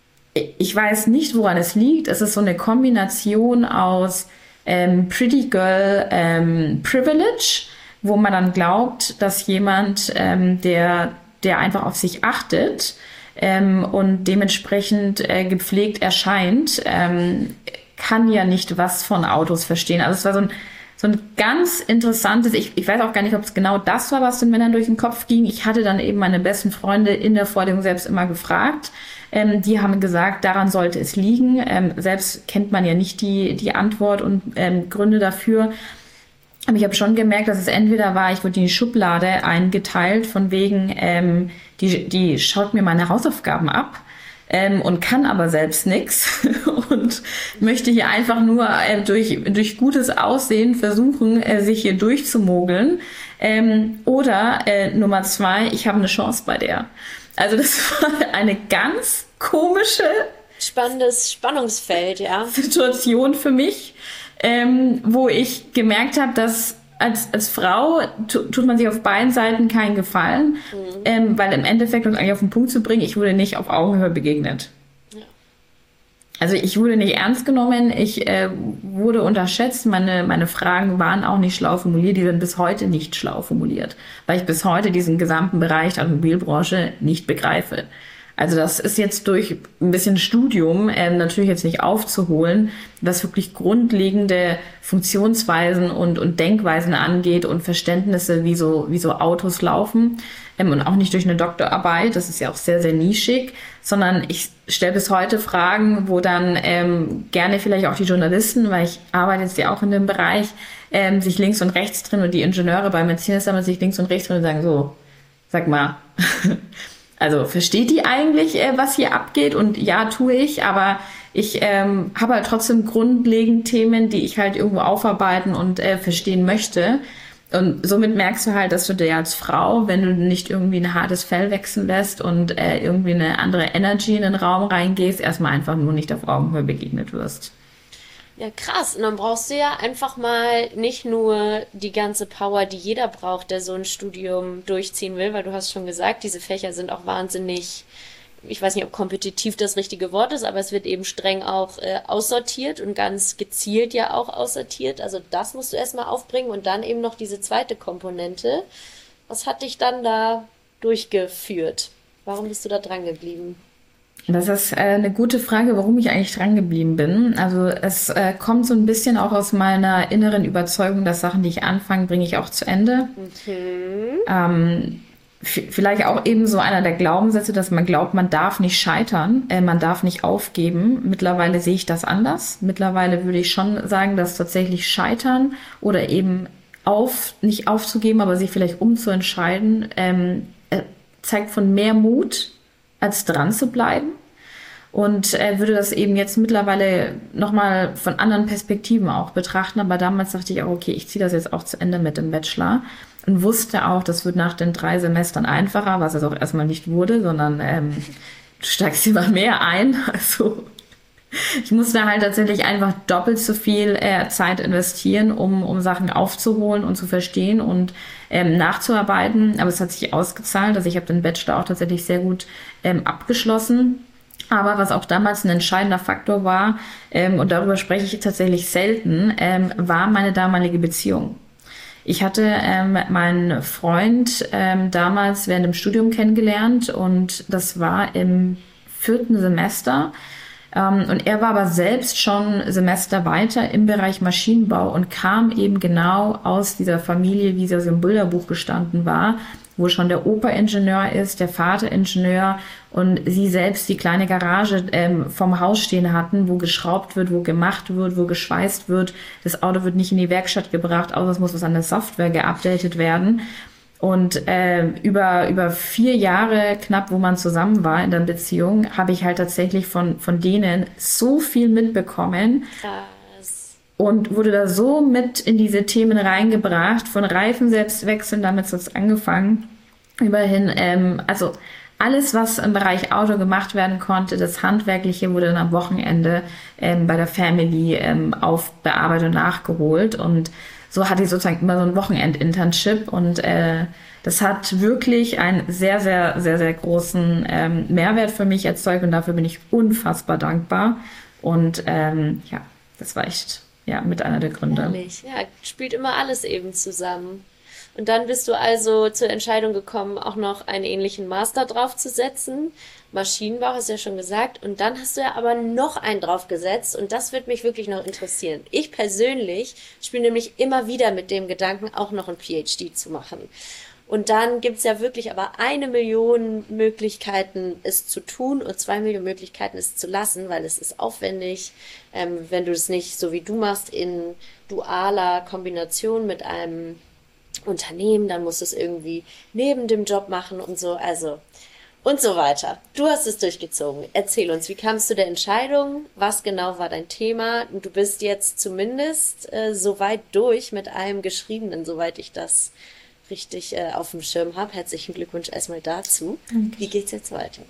ich weiß nicht, woran es liegt. Es ist so eine Kombination aus ähm, Pretty Girl ähm, Privilege, wo man dann glaubt, dass jemand, ähm, der, der einfach auf sich achtet, ähm, und dementsprechend äh, gepflegt erscheint, ähm, kann ja nicht was von Autos verstehen. Also es war so ein, so ein ganz interessantes, ich, ich weiß auch gar nicht, ob es genau das war, was den Männern durch den Kopf ging. Ich hatte dann eben meine besten Freunde in der Vorlesung selbst immer gefragt. Ähm, die haben gesagt, daran sollte es liegen. Ähm, selbst kennt man ja nicht die, die Antwort und ähm, Gründe dafür. Aber ich habe schon gemerkt, dass es entweder war, ich wurde in die Schublade eingeteilt, von wegen, ähm, die, die schaut mir meine Hausaufgaben ab ähm, und kann aber selbst nichts und möchte hier einfach nur äh, durch, durch gutes Aussehen versuchen, äh, sich hier durchzumogeln. Ähm, oder äh, Nummer zwei, ich habe eine Chance bei der. Also das war eine ganz komische, spannendes Spannungsfeld, ja. Situation für mich. Ähm, wo ich gemerkt habe, dass als, als Frau tu, tut man sich auf beiden Seiten keinen Gefallen, mhm. ähm, weil im Endeffekt, um es eigentlich auf den Punkt zu bringen, ich wurde nicht auf Augenhöhe begegnet. Ja. Also ich wurde nicht ernst genommen, ich äh, wurde unterschätzt, meine, meine Fragen waren auch nicht schlau formuliert, die sind bis heute nicht schlau formuliert, weil ich bis heute diesen gesamten Bereich der Automobilbranche nicht begreife. Also das ist jetzt durch ein bisschen Studium äh, natürlich jetzt nicht aufzuholen, was wirklich grundlegende Funktionsweisen und, und Denkweisen angeht und Verständnisse, wie so, wie so Autos laufen. Ähm, und auch nicht durch eine Doktorarbeit, das ist ja auch sehr, sehr nischig, sondern ich stelle bis heute Fragen, wo dann ähm, gerne vielleicht auch die Journalisten, weil ich arbeite jetzt ja auch in dem Bereich, ähm, sich links und rechts drin und die Ingenieure bei Mercedes haben sich links und rechts drin und sagen so, sag mal, also versteht die eigentlich, äh, was hier abgeht? Und ja, tue ich, aber ich ähm, habe halt trotzdem grundlegend Themen, die ich halt irgendwo aufarbeiten und äh, verstehen möchte. Und somit merkst du halt, dass du dir als Frau, wenn du nicht irgendwie ein hartes Fell wechseln lässt und äh, irgendwie eine andere Energy in den Raum reingehst, erstmal einfach nur nicht auf Augenhöhe begegnet wirst. Ja, krass. Und dann brauchst du ja einfach mal nicht nur die ganze Power, die jeder braucht, der so ein Studium durchziehen will, weil du hast schon gesagt, diese Fächer sind auch wahnsinnig, ich weiß nicht, ob kompetitiv das richtige Wort ist, aber es wird eben streng auch äh, aussortiert und ganz gezielt ja auch aussortiert. Also das musst du erstmal aufbringen und dann eben noch diese zweite Komponente. Was hat dich dann da durchgeführt? Warum bist du da dran geblieben? Das ist äh, eine gute Frage, warum ich eigentlich dran geblieben bin. Also es äh, kommt so ein bisschen auch aus meiner inneren Überzeugung, dass Sachen, die ich anfange, bringe ich auch zu Ende. Mhm. Ähm, Vielleicht auch eben so einer der Glaubenssätze, dass man glaubt, man darf nicht scheitern, äh, man darf nicht aufgeben. Mittlerweile sehe ich das anders. Mittlerweile würde ich schon sagen, dass tatsächlich Scheitern oder eben auf, nicht aufzugeben, aber sich vielleicht umzuentscheiden, ähm, äh, zeigt von mehr Mut, als dran zu bleiben. Und äh, würde das eben jetzt mittlerweile nochmal von anderen Perspektiven auch betrachten. Aber damals dachte ich auch, okay, ich ziehe das jetzt auch zu Ende mit dem Bachelor. Und wusste auch, das wird nach den drei Semestern einfacher, was es auch erstmal nicht wurde, sondern ähm, du steigst immer mehr ein. Also ich musste halt tatsächlich einfach doppelt so viel äh, Zeit investieren, um, um Sachen aufzuholen und zu verstehen und ähm, nachzuarbeiten. Aber es hat sich ausgezahlt. Also ich habe den Bachelor auch tatsächlich sehr gut ähm, abgeschlossen. Aber was auch damals ein entscheidender Faktor war, ähm, und darüber spreche ich tatsächlich selten, ähm, war meine damalige Beziehung. Ich hatte ähm, meinen Freund ähm, damals während dem Studium kennengelernt und das war im vierten Semester. Ähm, und er war aber selbst schon Semester weiter im Bereich Maschinenbau und kam eben genau aus dieser Familie, wie sie aus dem Bilderbuch gestanden war, wo schon der Opa Ingenieur ist, der Vater Ingenieur und sie selbst die kleine Garage ähm, vom Haus stehen hatten, wo geschraubt wird, wo gemacht wird, wo geschweißt wird. Das Auto wird nicht in die Werkstatt gebracht, außer es muss was an der Software geupdatet werden. Und äh, über über vier Jahre knapp, wo man zusammen war in der Beziehung, habe ich halt tatsächlich von von denen so viel mitbekommen. Krass. Und wurde da so mit in diese Themen reingebracht, von Reifen selbst wechseln, damit hat es angefangen, überhin, ähm, also alles, was im Bereich Auto gemacht werden konnte, das Handwerkliche wurde dann am Wochenende ähm, bei der Family ähm, aufbearbeitet und nachgeholt und so hatte ich sozusagen immer so ein Wochenend-Internship und äh, das hat wirklich einen sehr, sehr, sehr, sehr großen ähm, Mehrwert für mich erzeugt und dafür bin ich unfassbar dankbar und ähm, ja, das war echt ja mit einer der Gründe. Ehrlich. Ja, spielt immer alles eben zusammen. Und dann bist du also zur Entscheidung gekommen, auch noch einen ähnlichen Master draufzusetzen. Maschinenbau hast du ja schon gesagt. Und dann hast du ja aber noch einen draufgesetzt. Und das wird mich wirklich noch interessieren. Ich persönlich spiele nämlich immer wieder mit dem Gedanken, auch noch ein P H D zu machen. Und dann gibt's ja wirklich aber eine Million Möglichkeiten, es zu tun und zwei Millionen Möglichkeiten, es zu lassen, weil es ist aufwendig. Ähm, wenn du es nicht, so wie du machst, in dualer Kombination mit einem Unternehmen, dann musst du es irgendwie neben dem Job machen und so, also und so weiter. Du hast es durchgezogen. Erzähl uns, wie kamst du der Entscheidung? Was genau war dein Thema? Du bist jetzt zumindest äh, so weit durch mit einem Geschriebenen, soweit ich das richtig äh, auf dem Schirm habe. Herzlichen Glückwunsch erstmal dazu. Danke. Wie geht's jetzt weiter?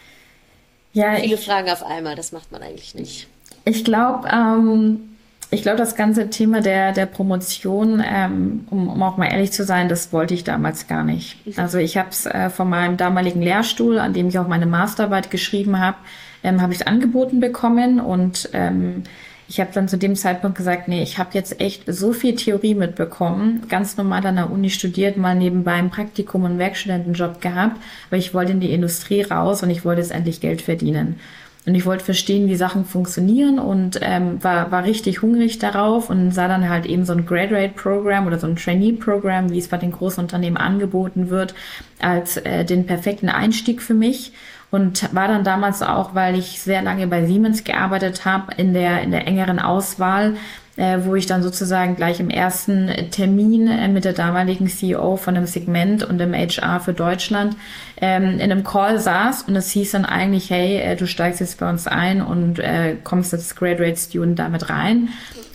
Ja, Viele ich, Fragen auf einmal, das macht man eigentlich nicht. Ich glaube, ähm, ich glaube, das ganze Thema der der Promotion, ähm, um, um auch mal ehrlich zu sein, das wollte ich damals gar nicht. Also ich habe es äh, von meinem damaligen Lehrstuhl, an dem ich auch meine Masterarbeit geschrieben habe, ähm, habe ich es angeboten bekommen und ähm, ich habe dann zu dem Zeitpunkt gesagt, nee, ich habe jetzt echt so viel Theorie mitbekommen, ganz normal an der Uni studiert, mal nebenbei ein Praktikum und Werkstudentenjob gehabt, weil ich wollte in die Industrie raus und ich wollte jetzt endlich Geld verdienen. Und ich wollte verstehen, wie Sachen funktionieren und ähm, war, war richtig hungrig darauf und sah dann halt eben so ein Graduate-Programm oder so ein Trainee-Programm, wie es bei den großen Unternehmen angeboten wird, als äh, den perfekten Einstieg für mich. Und war dann damals auch, weil ich sehr lange bei Siemens gearbeitet habe, in der in der engeren Auswahl, äh, wo ich dann sozusagen gleich im ersten Termin äh, mit der damaligen C E O von dem Segment und dem H R für Deutschland ähm, in einem Call saß und es hieß dann eigentlich, hey, äh, du steigst jetzt bei uns ein und äh, kommst als Graduate Student damit rein.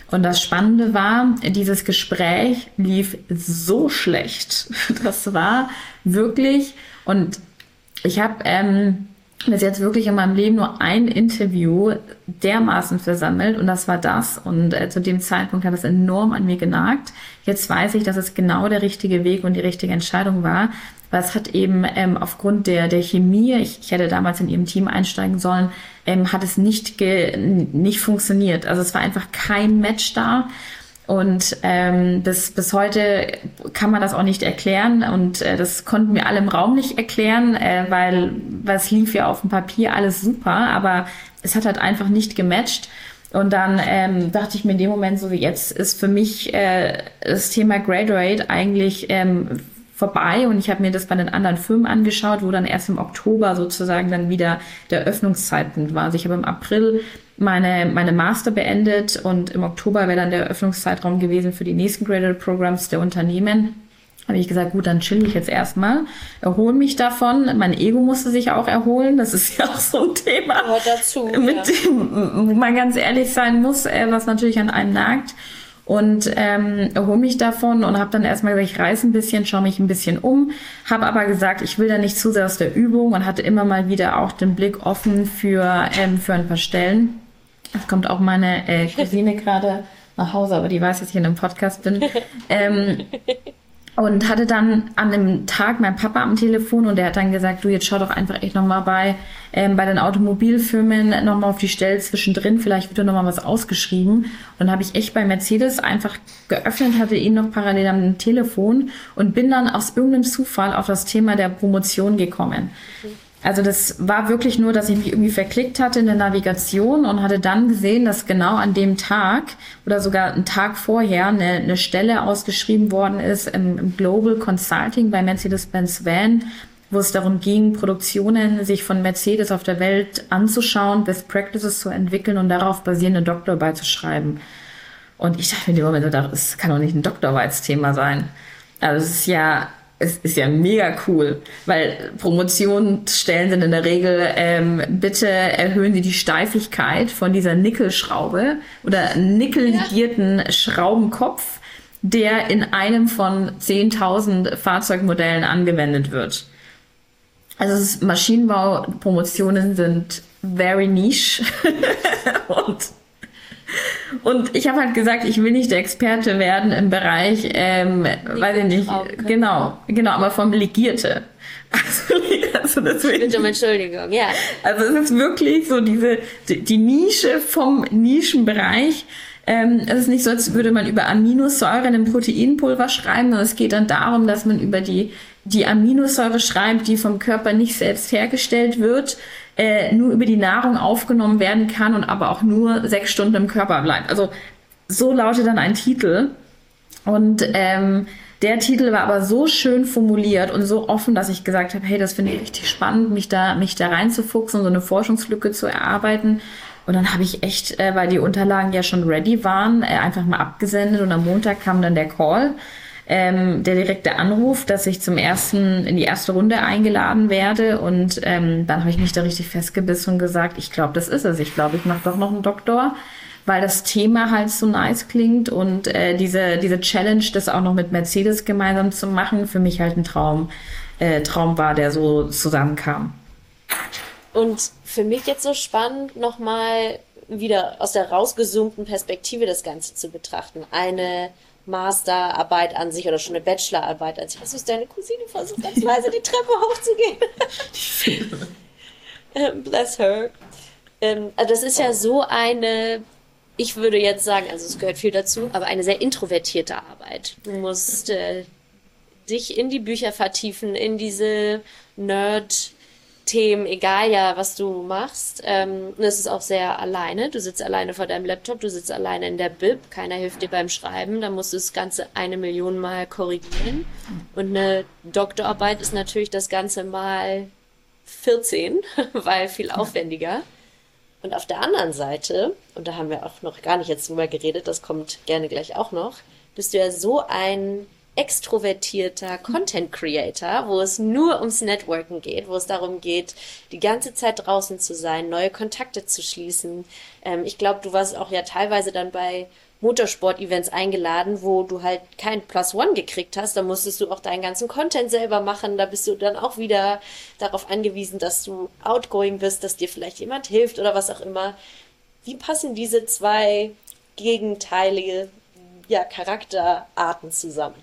Und das Spannende war, dieses Gespräch lief so schlecht. Das war wirklich, und ich habe ähm, bis jetzt wirklich in meinem Leben nur ein Interview dermaßen versammelt und das war das. Und äh, zu dem Zeitpunkt hat es enorm an mir genagt. Jetzt weiß ich, dass es genau der richtige Weg und die richtige Entscheidung war. Weil es hat eben ähm, aufgrund der der Chemie, ich, ich hätte damals in ihrem Team einsteigen sollen, ähm, hat es nicht ge, nicht funktioniert. Also es war einfach kein Match da. Und ähm, bis bis heute kann man das auch nicht erklären und äh, das konnten wir alle im Raum nicht erklären, äh, weil weil es lief ja auf dem Papier alles super, aber es hat halt einfach nicht gematcht. Und dann ähm, dachte ich mir in dem Moment so, wie jetzt ist für mich äh, das Thema Graduate eigentlich ähm, vorbei und ich habe mir das bei den anderen Firmen angeschaut, wo dann erst im Oktober sozusagen dann wieder der Öffnungszeitpunkt war. Also ich habe im April meine meine Master beendet und im Oktober wäre dann der Öffnungszeitraum gewesen für die nächsten Graduate Programs der Unternehmen. Habe ich gesagt, gut, dann chill ich jetzt erstmal, erhole mich davon. Mein Ego musste sich auch erholen. Das ist ja auch so ein Thema, aber dazu, mit ja. dem, wo man ganz ehrlich sein muss, äh, was natürlich an einem nagt. Und ähm, erhole mich davon und habe dann erstmal gesagt, ich reise ein bisschen, schaue mich ein bisschen um, habe aber gesagt, ich will da nicht zu sehr aus der Übung und hatte immer mal wieder auch den Blick offen für ähm, für ein paar Stellen. Es kommt auch meine äh, Cousine gerade nach Hause, aber die weiß, dass ich in einem Podcast bin. Ähm, und hatte dann an dem Tag meinen Papa am Telefon und der hat dann gesagt, du, jetzt schau doch einfach echt nochmal bei ähm, bei den Automobilfirmen nochmal auf die Stelle zwischendrin, vielleicht wird da nochmal was ausgeschrieben. Und dann habe ich echt bei Mercedes einfach geöffnet, hatte ihn noch parallel am Telefon und bin dann aus irgendeinem Zufall auf das Thema der Promotion gekommen. Mhm. Also das war wirklich nur, dass ich mich irgendwie verklickt hatte in der Navigation und hatte dann gesehen, dass genau an dem Tag oder sogar einen Tag vorher eine, eine Stelle ausgeschrieben worden ist im, im Global Consulting bei Mercedes-Benz Van, wo es darum ging, Produktionen sich von Mercedes auf der Welt anzuschauen, Best Practices zu entwickeln und darauf basierende Doktorarbeit zu schreiben. Und ich dachte mir in dem Moment, das kann doch nicht ein Doktorarbeitsthema sein. Also es ist ja... Es ist ja mega cool, weil Promotionsstellen sind in der Regel, ähm, bitte erhöhen Sie die Steifigkeit von dieser Nickelschraube oder nickellegierten ja. Schraubenkopf, der in einem von zehntausend Fahrzeugmodellen angewendet wird. Also es ist Maschinenbau-Promotionen sind very niche und Und ich habe halt gesagt, ich will nicht der Experte werden im Bereich, ähm, weiß ich nicht, genau, genau, aber vom Legierte. Also, also das Bitte um Entschuldigung, ja. Also es ist wirklich so diese, die, die Nische vom Nischenbereich. Ähm, es ist nicht so, als würde man über Aminosäuren im Proteinpulver schreiben, sondern es geht dann darum, dass man über die, die Aminosäure schreibt, die vom Körper nicht selbst hergestellt wird, äh, nur über die Nahrung aufgenommen werden kann und aber auch nur sechs Stunden im Körper bleibt. Also so lautet dann ein Titel. Und ähm, der Titel war aber so schön formuliert und so offen, dass ich gesagt habe, hey, das finde ich richtig spannend, mich da mich da reinzufuchsen und so eine Forschungslücke zu erarbeiten. Und dann habe ich echt, äh, weil die Unterlagen ja schon ready waren, äh, einfach mal abgesendet und am Montag kam dann der Call. Ähm, der direkte Anruf, dass ich zum ersten in die erste Runde eingeladen werde und ähm, dann habe ich mich da richtig festgebissen und gesagt, ich glaube, das ist es. Ich glaube, ich mache doch noch einen Doktor, weil das Thema halt so nice klingt und äh, diese diese Challenge, das auch noch mit Mercedes gemeinsam zu machen, für mich halt ein Traum äh, Traum war, der so zusammenkam. Und für mich jetzt so spannend, nochmal wieder aus der rausgezoomten Perspektive das Ganze zu betrachten. Eine Masterarbeit an sich oder schon eine Bachelorarbeit an sich. Was ist deine Cousine versucht, ganz leise die Treppe hochzugehen? Bless her. Ähm, also das ist ja so eine, ich würde jetzt sagen, also es gehört viel dazu, aber eine sehr introvertierte Arbeit. Du musst äh, dich in die Bücher vertiefen, in diese Nerd- Themen, egal ja, was du machst. Ähm, das ist auch sehr alleine. Du sitzt alleine vor deinem Laptop, du sitzt alleine in der Bib, keiner hilft dir beim Schreiben, da musst du das Ganze eine Million Mal korrigieren. Und eine Doktorarbeit ist natürlich das Ganze mal vierzehn, weil viel aufwendiger. Und auf der anderen Seite, und da haben wir auch noch gar nicht jetzt drüber geredet, das kommt gerne gleich auch noch, bist du ja so ein extrovertierter Content Creator, wo es nur ums Networken geht, wo es darum geht, die ganze Zeit draußen zu sein, neue Kontakte zu schließen. Ähm, ich glaube, du warst auch ja teilweise dann bei Motorsport-Events eingeladen, wo du halt kein Plus One gekriegt hast. Da musstest du auch deinen ganzen Content selber machen. Da bist du dann auch wieder darauf angewiesen, dass du outgoing bist, dass dir vielleicht jemand hilft oder was auch immer. Wie passen diese zwei gegenteilige, ja, Charakterarten zusammen?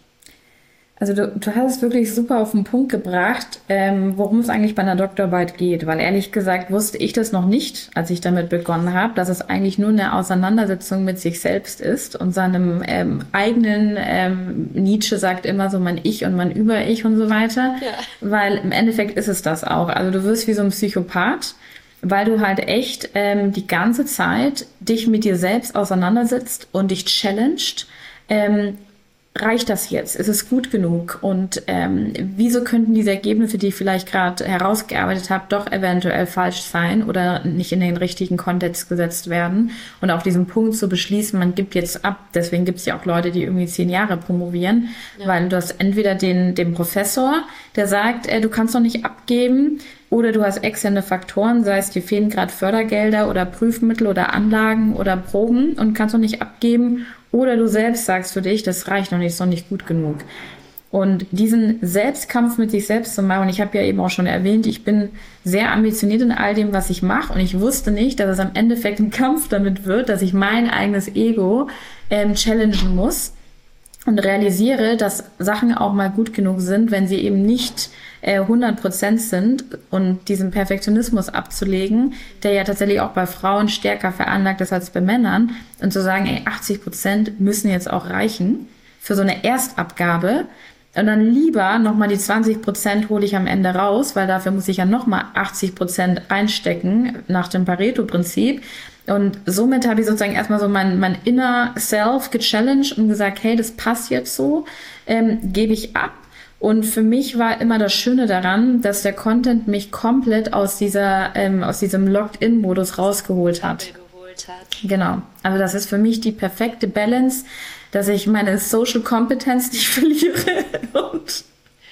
Also du, du hast es wirklich super auf den Punkt gebracht, ähm, worum es eigentlich bei einer Doktorarbeit geht. Weil ehrlich gesagt wusste ich das noch nicht, als ich damit begonnen habe, dass es eigentlich nur eine Auseinandersetzung mit sich selbst ist und seinem ähm, eigenen, ähm, Nietzsche sagt immer so mein Ich und mein Über-Ich und so weiter. Ja. Weil im Endeffekt ist es das auch. Also du wirst wie so ein Psychopath, weil du halt echt ähm, die ganze Zeit dich mit dir selbst auseinandersetzt und dich challenged. Ähm, reicht das jetzt? Ist es gut genug? Und ähm, wieso könnten diese Ergebnisse, die ich vielleicht gerade herausgearbeitet habe, doch eventuell falsch sein oder nicht in den richtigen Kontext gesetzt werden? Und auf diesen Punkt zu beschließen, man gibt jetzt ab. Deswegen gibt es ja auch Leute, die irgendwie zehn Jahre promovieren, ja. Weil du hast entweder den, den Professor, der sagt, äh, du kannst doch nicht abgeben, oder du hast externe Faktoren, sei es dir fehlen gerade Fördergelder oder Prüfmittel oder Anlagen oder Proben und kannst noch nicht abgeben. Oder du selbst sagst für dich, das reicht noch nicht, ist noch nicht gut genug. Und diesen Selbstkampf mit sich selbst zu machen, und ich habe ja eben auch schon erwähnt, ich bin sehr ambitioniert in all dem, was ich mache. Und ich wusste nicht, dass es am Endeffekt ein Kampf damit wird, dass ich mein eigenes Ego ähm, challengen muss und realisiere, dass Sachen auch mal gut genug sind, wenn sie eben nicht hundert Prozent sind, und diesen Perfektionismus abzulegen, der ja tatsächlich auch bei Frauen stärker veranlagt ist als bei Männern, und zu sagen, ey, achtzig Prozent müssen jetzt auch reichen für so eine Erstabgabe, und dann lieber nochmal die zwanzig Prozent hole ich am Ende raus, weil dafür muss ich ja nochmal achtzig Prozent reinstecken nach dem Pareto-Prinzip. Und somit habe ich sozusagen erstmal so mein, mein inner Self gechallenged und gesagt, hey, das passt jetzt so, ähm, gebe ich ab. Und für mich war immer das Schöne daran, dass der Content mich komplett aus dieser, ähm, aus diesem Locked-in-Modus rausgeholt hat. Geholt hat. Genau. Also das ist für mich die perfekte Balance, dass ich meine Social Competence nicht verliere und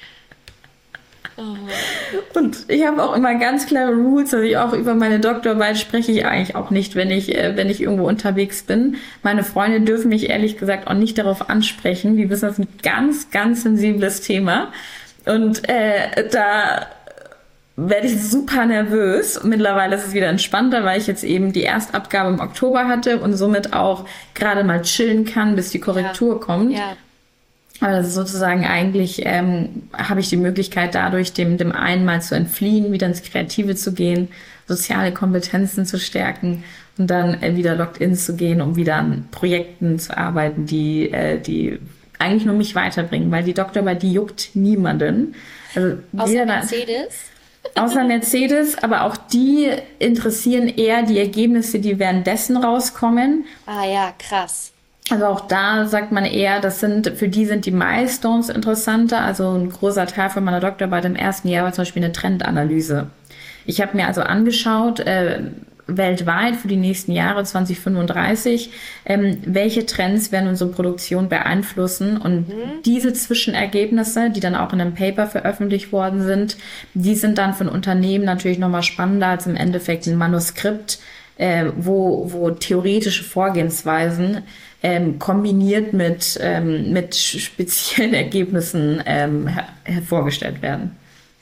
Oh. Und ich habe auch immer ganz klare Rules, also ich auch über meine Doktorarbeit spreche ich eigentlich auch nicht, wenn ich, äh, wenn ich irgendwo unterwegs bin. Meine Freunde dürfen mich ehrlich gesagt auch nicht darauf ansprechen. Die wissen, das ist ein ganz, ganz sensibles Thema. Und äh, da werde ich super nervös. Mittlerweile ist es wieder entspannter, weil ich jetzt eben die Erstabgabe im Oktober hatte und somit auch gerade mal chillen kann, bis die Korrektur ja. kommt. Ja. Aber das ist sozusagen eigentlich, ähm, habe ich die Möglichkeit, dadurch dem, dem einen mal zu entfliehen, wieder ins Kreative zu gehen, soziale Kompetenzen zu stärken und dann äh, wieder locked in zu gehen, um wieder an Projekten zu arbeiten, die, äh, die eigentlich nur mich weiterbringen, weil die Doktorarbeit, die juckt niemanden. Also außer Mercedes? Außer Mercedes, aber auch die interessieren eher die Ergebnisse, die währenddessen rauskommen. Ah ja, krass. Also auch da sagt man eher, das sind, für die sind die Milestones interessanter. Also ein großer Teil von meiner Doktorarbeit im ersten Jahr war zum Beispiel eine Trendanalyse. Ich habe mir also angeschaut, äh, weltweit für die nächsten Jahre zwanzig fünfunddreißig, ähm, welche Trends werden unsere Produktion beeinflussen. Und mhm. diese Zwischenergebnisse, die dann auch in einem Paper veröffentlicht worden sind, die sind dann von Unternehmen natürlich nochmal spannender als im Endeffekt ein Manuskript, äh, wo, wo theoretische Vorgehensweisen Ähm, kombiniert mit, ähm, mit speziellen Ergebnissen ähm, her- hervorgestellt werden.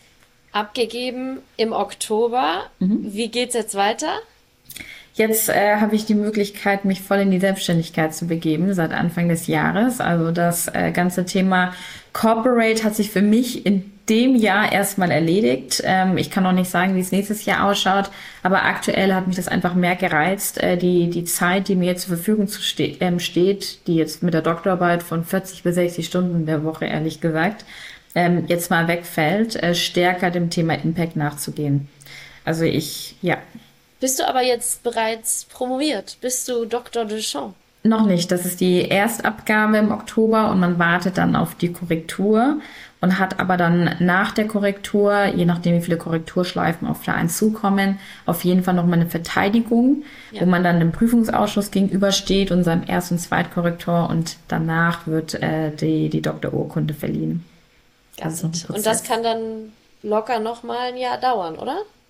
Abgegeben im Oktober. Mhm. Wie geht's jetzt weiter? Jetzt äh, habe ich die Möglichkeit, mich voll in die Selbstständigkeit zu begeben, seit Anfang des Jahres. Also das äh, ganze Thema Corporate hat sich für mich in dem Jahr erstmal erledigt. Ähm, ich kann noch nicht sagen, wie es nächstes Jahr ausschaut, aber aktuell hat mich das einfach mehr gereizt. Äh, die, die Zeit, die mir jetzt zur Verfügung zu ste- ähm, steht, die jetzt mit der Doktorarbeit von vierzig bis sechzig Stunden der Woche, ehrlich gesagt, ähm, jetzt mal wegfällt, äh, stärker dem Thema Impact nachzugehen. Also ich, ja. Bist du aber jetzt bereits promoviert? Bist du Doktor Duchamp? Noch nicht. Das ist die Erstabgabe im Oktober und man wartet dann auf die Korrektur und hat aber dann nach der Korrektur, je nachdem wie viele Korrekturschleifen auf da eins zukommen, auf jeden Fall nochmal eine Verteidigung, ja. wo man dann dem Prüfungsausschuss gegenübersteht und seinem Erst- und Zweitkorrektor, und danach wird äh, die, die Doktorurkunde verliehen. Also und das kann dann locker nochmal ein Jahr dauern, oder?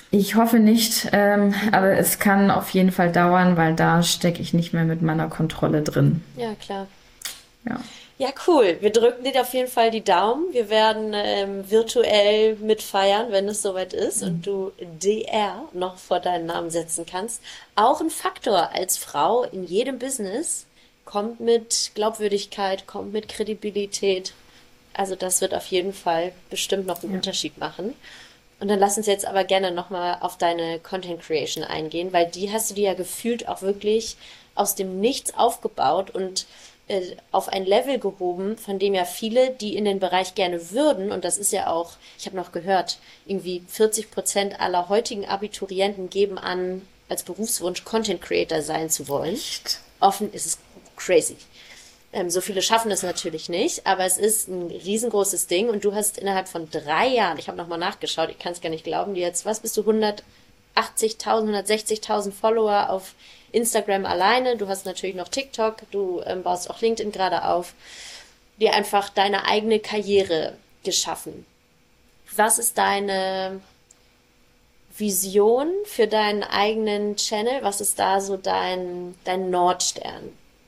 Ich hoffe nicht, ähm, aber es kann auf jeden Fall dauern, weil da stecke ich nicht mehr mit meiner Kontrolle drin. Ja, klar. Ja. Ja, cool. Wir drücken dir auf jeden Fall die Daumen. Wir werden ähm, virtuell mitfeiern, wenn es soweit ist und du D R noch vor deinen Namen setzen kannst. Auch ein Faktor als Frau in jedem Business kommt mit Glaubwürdigkeit, kommt mit Kredibilität. Also das wird auf jeden Fall bestimmt noch einen Ja. Unterschied machen. Und dann lass uns jetzt aber gerne nochmal auf deine Content Creation eingehen, weil die hast du dir ja gefühlt auch wirklich aus dem Nichts aufgebaut und äh, auf ein Level gehoben, von dem ja viele, die in den Bereich gerne würden, und das ist ja auch, ich habe noch gehört, irgendwie vierzig Prozent aller heutigen Abiturienten geben an, als Berufswunsch Content Creator sein zu wollen. Echt? Offen ist es crazy. Ähm, so viele schaffen es natürlich nicht, aber es ist ein riesengroßes Ding und du hast innerhalb von drei Jahren, ich habe nochmal nachgeschaut, ich kann es gar nicht glauben, die jetzt, was bist du, hundertachtzigtausend, hundertsechzigtausend Follower auf Instagram alleine, du hast natürlich noch TikTok, du ähm, baust auch LinkedIn gerade auf, dir einfach deine eigene Karriere geschaffen. Was ist deine Vision für deinen eigenen Channel? Was ist da so dein, dein Nordstern?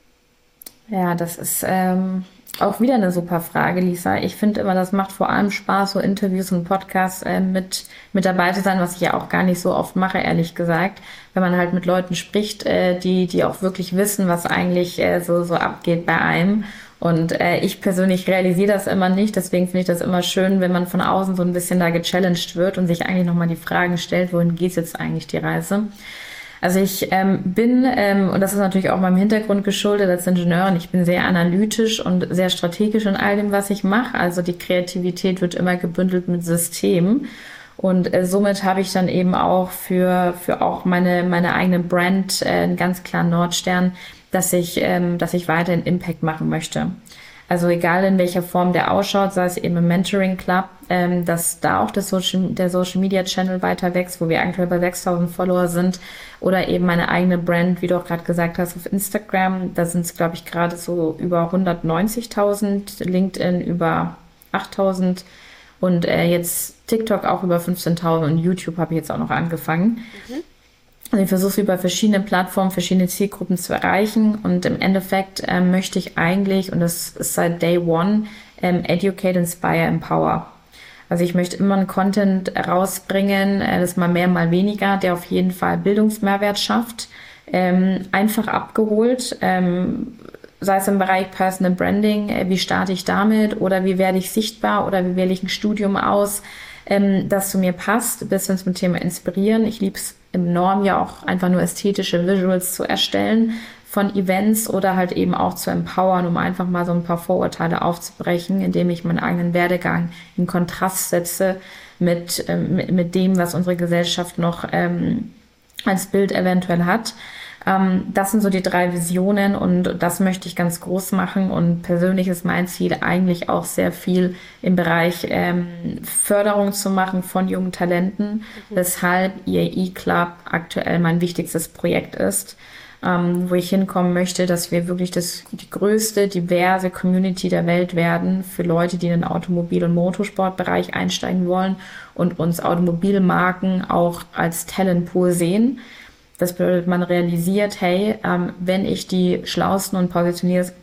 Ja, das ist ähm, auch wieder eine super Frage, Lisa. Ich finde immer, das macht vor allem Spaß, so Interviews und Podcasts äh, mit, mit dabei zu sein, was ich ja auch gar nicht so oft mache, ehrlich gesagt. Wenn man halt mit Leuten spricht, äh, die, die auch wirklich wissen, was eigentlich äh, so, so abgeht bei einem. Und äh, ich persönlich realisiere das immer nicht. Deswegen finde ich das immer schön, wenn man von außen so ein bisschen da gechallenged wird und sich eigentlich nochmal die Fragen stellt, wohin geht jetzt eigentlich die Reise? Also ich ähm, bin, ähm, und das ist natürlich auch meinem Hintergrund geschuldet als Ingenieurin, ich bin sehr analytisch und sehr strategisch in all dem, was ich mache. Also die Kreativität wird immer gebündelt mit Systemen. Und äh, somit habe ich dann eben auch für, für auch meine, meine eigene Brand äh, einen ganz klaren Nordstern, dass ich, ähm, dass ich weiterhin Impact machen möchte. Also egal in welcher Form der ausschaut, sei es eben im Mentoring Club, ähm, dass da auch das Social, der Social Media Channel weiter wächst, wo wir aktuell bei sechstausend Follower sind, oder eben meine eigene Brand, wie du auch gerade gesagt hast, auf Instagram. Da sind es, glaube ich, gerade so über hundertneunzigtausend, LinkedIn über achttausend und äh, jetzt TikTok auch über fünfzehntausend und YouTube habe ich jetzt auch noch angefangen. Mhm. Also ich versuche über verschiedene Plattformen, verschiedene Zielgruppen zu erreichen und im Endeffekt ähm, möchte ich eigentlich, und das ist seit Day One, ähm, Educate, Inspire, Empower. Also ich möchte immer einen Content rausbringen, äh, das mal mehr, mal weniger, der auf jeden Fall Bildungsmehrwert schafft, ähm, einfach abgeholt, ähm, sei es im Bereich Personal Branding, äh, wie starte ich damit oder wie werde ich sichtbar oder wie wähle ich ein Studium aus, ähm, das zu mir passt, bis hin zum Thema Inspirieren. Ich liebe es enorm ja auch einfach nur ästhetische Visuals zu erstellen von Events oder halt eben auch zu empowern, um einfach mal so ein paar Vorurteile aufzubrechen, indem ich meinen eigenen Werdegang in Kontrast setze mit, ähm, mit, mit dem, was unsere Gesellschaft noch ähm, als Bild eventuell hat. Ähm, das sind so die drei Visionen und das möchte ich ganz groß machen und persönlich ist mein Ziel eigentlich auch sehr viel im Bereich ähm, Förderung zu machen von jungen Talenten, mhm. weshalb I A E Club aktuell mein wichtigstes Projekt ist, ähm, wo ich hinkommen möchte, dass wir wirklich das, die größte, diverse Community der Welt werden für Leute, die in den Automobil- und Motorsportbereich einsteigen wollen und uns Automobilmarken auch als Talentpool sehen. Das bedeutet, man realisiert, hey, ähm, wenn ich die schlausten und passioniertesten,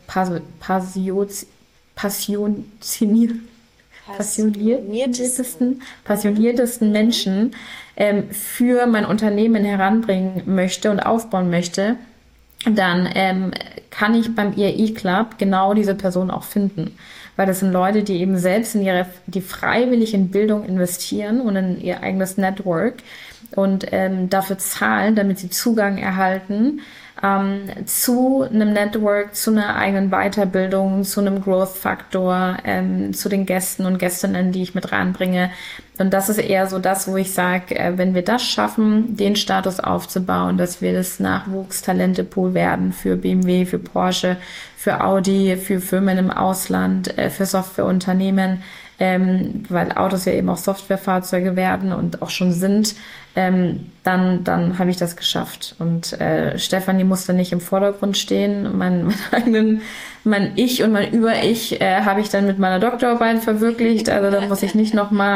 passioniertesten, passioniertesten Menschen ähm, für mein Unternehmen heranbringen möchte und aufbauen möchte, dann ähm, kann ich beim I A E Club genau diese Person auch finden. Weil das sind Leute, die eben selbst in ihre, die freiwillig in Bildung investieren und in ihr eigenes Network und ähm, dafür zahlen, damit sie Zugang erhalten ähm, zu einem Network, zu einer eigenen Weiterbildung, zu einem Growth-Faktor, ähm, zu den Gästen und Gästinnen, die ich mit reinbringe. Und das ist eher so das, wo ich sage, äh, wenn wir das schaffen, den Status aufzubauen, dass wir das Nachwuchstalente-Pool werden für B M W, für Porsche, für Audi, für Firmen im Ausland, äh, für Softwareunternehmen, ähm, weil Autos ja eben auch Softwarefahrzeuge werden und auch schon sind, ähm, dann dann habe ich das geschafft. Und äh, Stefanie musste nicht im Vordergrund stehen. Mein, mein eigenen, mein Ich und mein Über-Ich äh, habe ich dann mit meiner Doktorarbeit verwirklicht. Also da muss ich nicht nochmal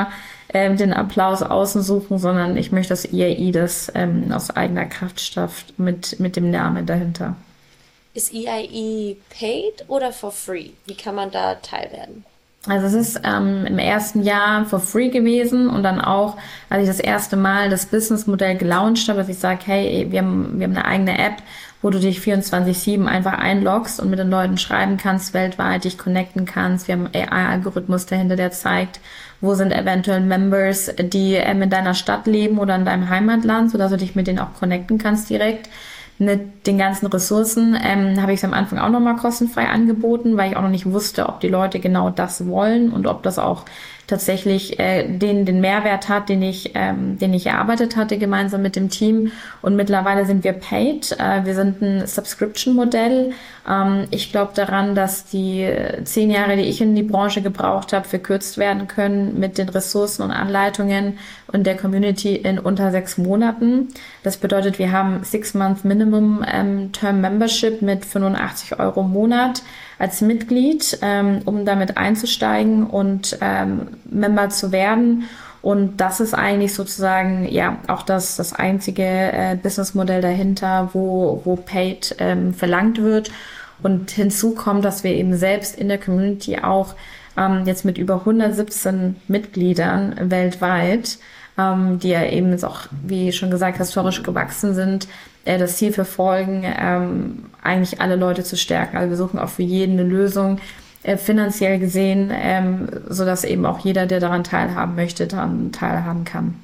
ähm, den Applaus außen suchen, sondern ich möchte, dass I A I das ähm, aus eigener Kraft schafft mit, mit dem Namen dahinter. Ist E I E paid oder for free? Wie kann man da teil werden? Also es ist ähm, im ersten Jahr for free gewesen und dann auch, als ich das erste Mal das Businessmodell gelauncht habe, dass ich sage, hey, wir haben, wir haben eine eigene App, wo du dich vierundzwanzig sieben einfach einloggst und mit den Leuten schreiben kannst, weltweit dich connecten kannst. Wir haben einen A I-Algorithmus dahinter, der zeigt, wo sind eventuell Members, die ähm, in deiner Stadt leben oder in deinem Heimatland, sodass du dich mit denen auch connecten kannst direkt. Mit den ganzen Ressourcen ähm, habe ich es am Anfang auch nochmal kostenfrei angeboten, weil ich auch noch nicht wusste, ob die Leute genau das wollen und ob das auch tatsächlich äh, den den Mehrwert hat, den ich ähm, den ich erarbeitet hatte gemeinsam mit dem Team. Und mittlerweile sind wir paid. Äh, wir sind ein Subscription-Modell. Ähm, ich glaube daran, dass die zehn Jahre, die ich in die Branche gebraucht habe, verkürzt werden können mit den Ressourcen und Anleitungen und der Community in unter sechs Monaten. Das bedeutet, wir haben Six-Month Minimum ähm, Term Membership mit fünfundachtzig Euro im Monat als Mitglied, ähm, um damit einzusteigen und ähm, Member zu werden. Und das ist eigentlich sozusagen ja auch das das einzige äh, Businessmodell dahinter, wo wo Paid ähm, verlangt wird. Und hinzu kommt, dass wir eben selbst in der Community auch ähm, jetzt mit über hundertsiebzehn Mitgliedern weltweit, ähm, die ja eben jetzt auch, wie schon gesagt, historisch gewachsen sind, äh, das Ziel verfolgen, ähm, eigentlich alle Leute zu stärken. Also wir suchen auch für jeden eine Lösung, äh, finanziell gesehen, ähm, sodass eben auch jeder, der daran teilhaben möchte, daran teilhaben kann.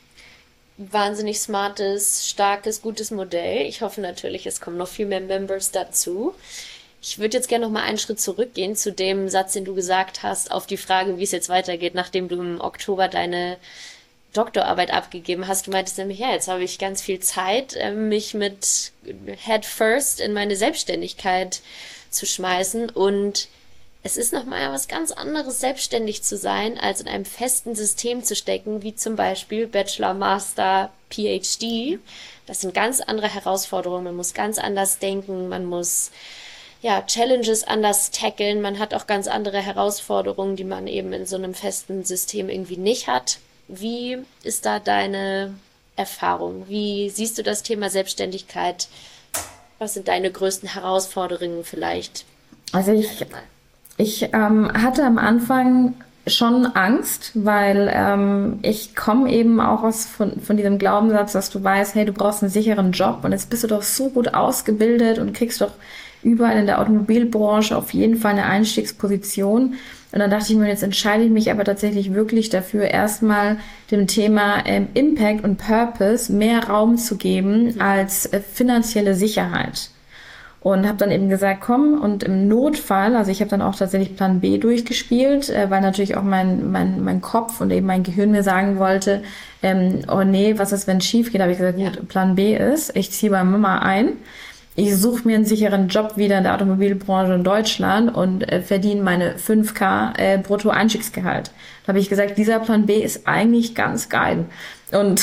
Wahnsinnig smartes, starkes, gutes Modell. Ich hoffe natürlich, es kommen noch viel mehr Members dazu. Ich würde jetzt gerne noch mal einen Schritt zurückgehen zu dem Satz, den du gesagt hast, auf die Frage, wie es jetzt weitergeht, nachdem du im Oktober deine Doktorarbeit abgegeben hast. Du meintest nämlich, ja, jetzt habe ich ganz viel Zeit, mich mit Head First in meine Selbstständigkeit zu schmeißen. Und es ist nochmal was ganz anderes, selbstständig zu sein, als in einem festen System zu stecken, wie zum Beispiel Bachelor, Master, P H D. Das sind ganz andere Herausforderungen. Man muss ganz anders denken, man muss ja Challenges anders tackeln. Man hat auch ganz andere Herausforderungen, die man eben in so einem festen System irgendwie nicht hat. Wie ist da deine Erfahrung? Wie siehst du das Thema Selbstständigkeit? Was sind deine größten Herausforderungen vielleicht? Also ich, ich ähm, hatte am Anfang schon Angst, weil ähm, ich komme eben auch aus von, von diesem Glaubenssatz, dass du weißt, hey, du brauchst einen sicheren Job und jetzt bist du doch so gut ausgebildet und kriegst doch überall in der Automobilbranche auf jeden Fall eine Einstiegsposition. Und dann dachte ich mir, jetzt entscheide ich mich aber tatsächlich wirklich dafür, erstmal dem Thema ähm, Impact und Purpose mehr Raum zu geben als äh, finanzielle Sicherheit. Und habe dann eben gesagt, komm, und im Notfall, also ich habe dann auch tatsächlich Plan B durchgespielt, äh, weil natürlich auch mein, mein, mein Kopf und eben mein Gehirn mir sagen wollte, ähm, oh nee, was ist, wenn es schief geht? Da habe ich gesagt, gut, ja. Plan B ist, ich ziehe bei Mama ein. Ich suche mir einen sicheren Job wieder in der Automobilbranche in Deutschland und äh, verdiene meine fünf K äh, Brutto-Einstiegsgehalt. Da habe ich gesagt, dieser Plan B ist eigentlich ganz geil. Und,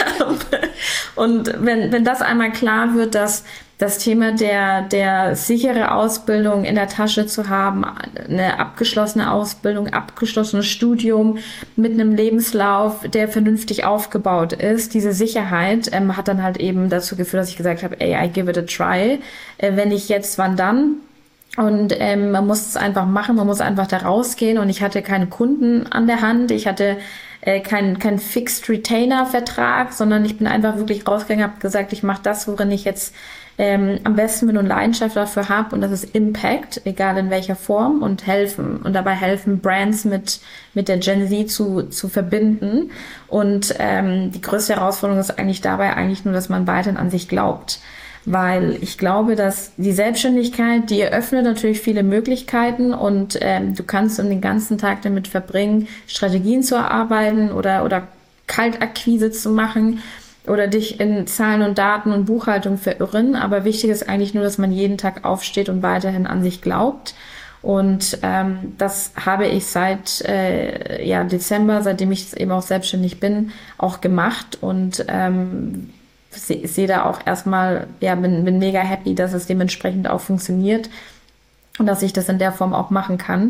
und wenn, wenn das einmal klar wird, dass das Thema der, der sichere Ausbildung in der Tasche zu haben, eine abgeschlossene Ausbildung, abgeschlossenes Studium mit einem Lebenslauf, der vernünftig aufgebaut ist, diese Sicherheit ähm, hat dann halt eben dazu geführt, dass ich gesagt habe, ey, I give it a try. Äh, wenn nicht jetzt, wann dann? Und ähm, man muss es einfach machen, man muss einfach da rausgehen. Und ich hatte keine Kunden an der Hand, ich hatte äh, keinen kein Fixed Retainer Vertrag, sondern ich bin einfach wirklich rausgegangen, habe gesagt, ich mache das, worin ich jetzt ähm, am besten bin und Leidenschaft dafür habe, und das ist Impact, egal in welcher Form, und helfen und dabei helfen, Brands mit mit der Gen Z zu zu verbinden. Und ähm, die größte Herausforderung ist eigentlich dabei eigentlich nur, dass man weiterhin an sich glaubt. Weil ich glaube, dass die Selbstständigkeit, die eröffnet natürlich viele Möglichkeiten, und ähm, du kannst den ganzen Tag damit verbringen, Strategien zu erarbeiten oder oder Kaltakquise zu machen oder dich in Zahlen und Daten und Buchhaltung verirren. Aber wichtig ist eigentlich nur, dass man jeden Tag aufsteht und weiterhin an sich glaubt. Und ähm, das habe ich seit äh, ja Dezember, seitdem ich eben auch selbstständig bin, auch gemacht. Und ähm, Ich sehe da auch erstmal, ja, bin, bin mega happy, dass es dementsprechend auch funktioniert und dass ich das in der Form auch machen kann.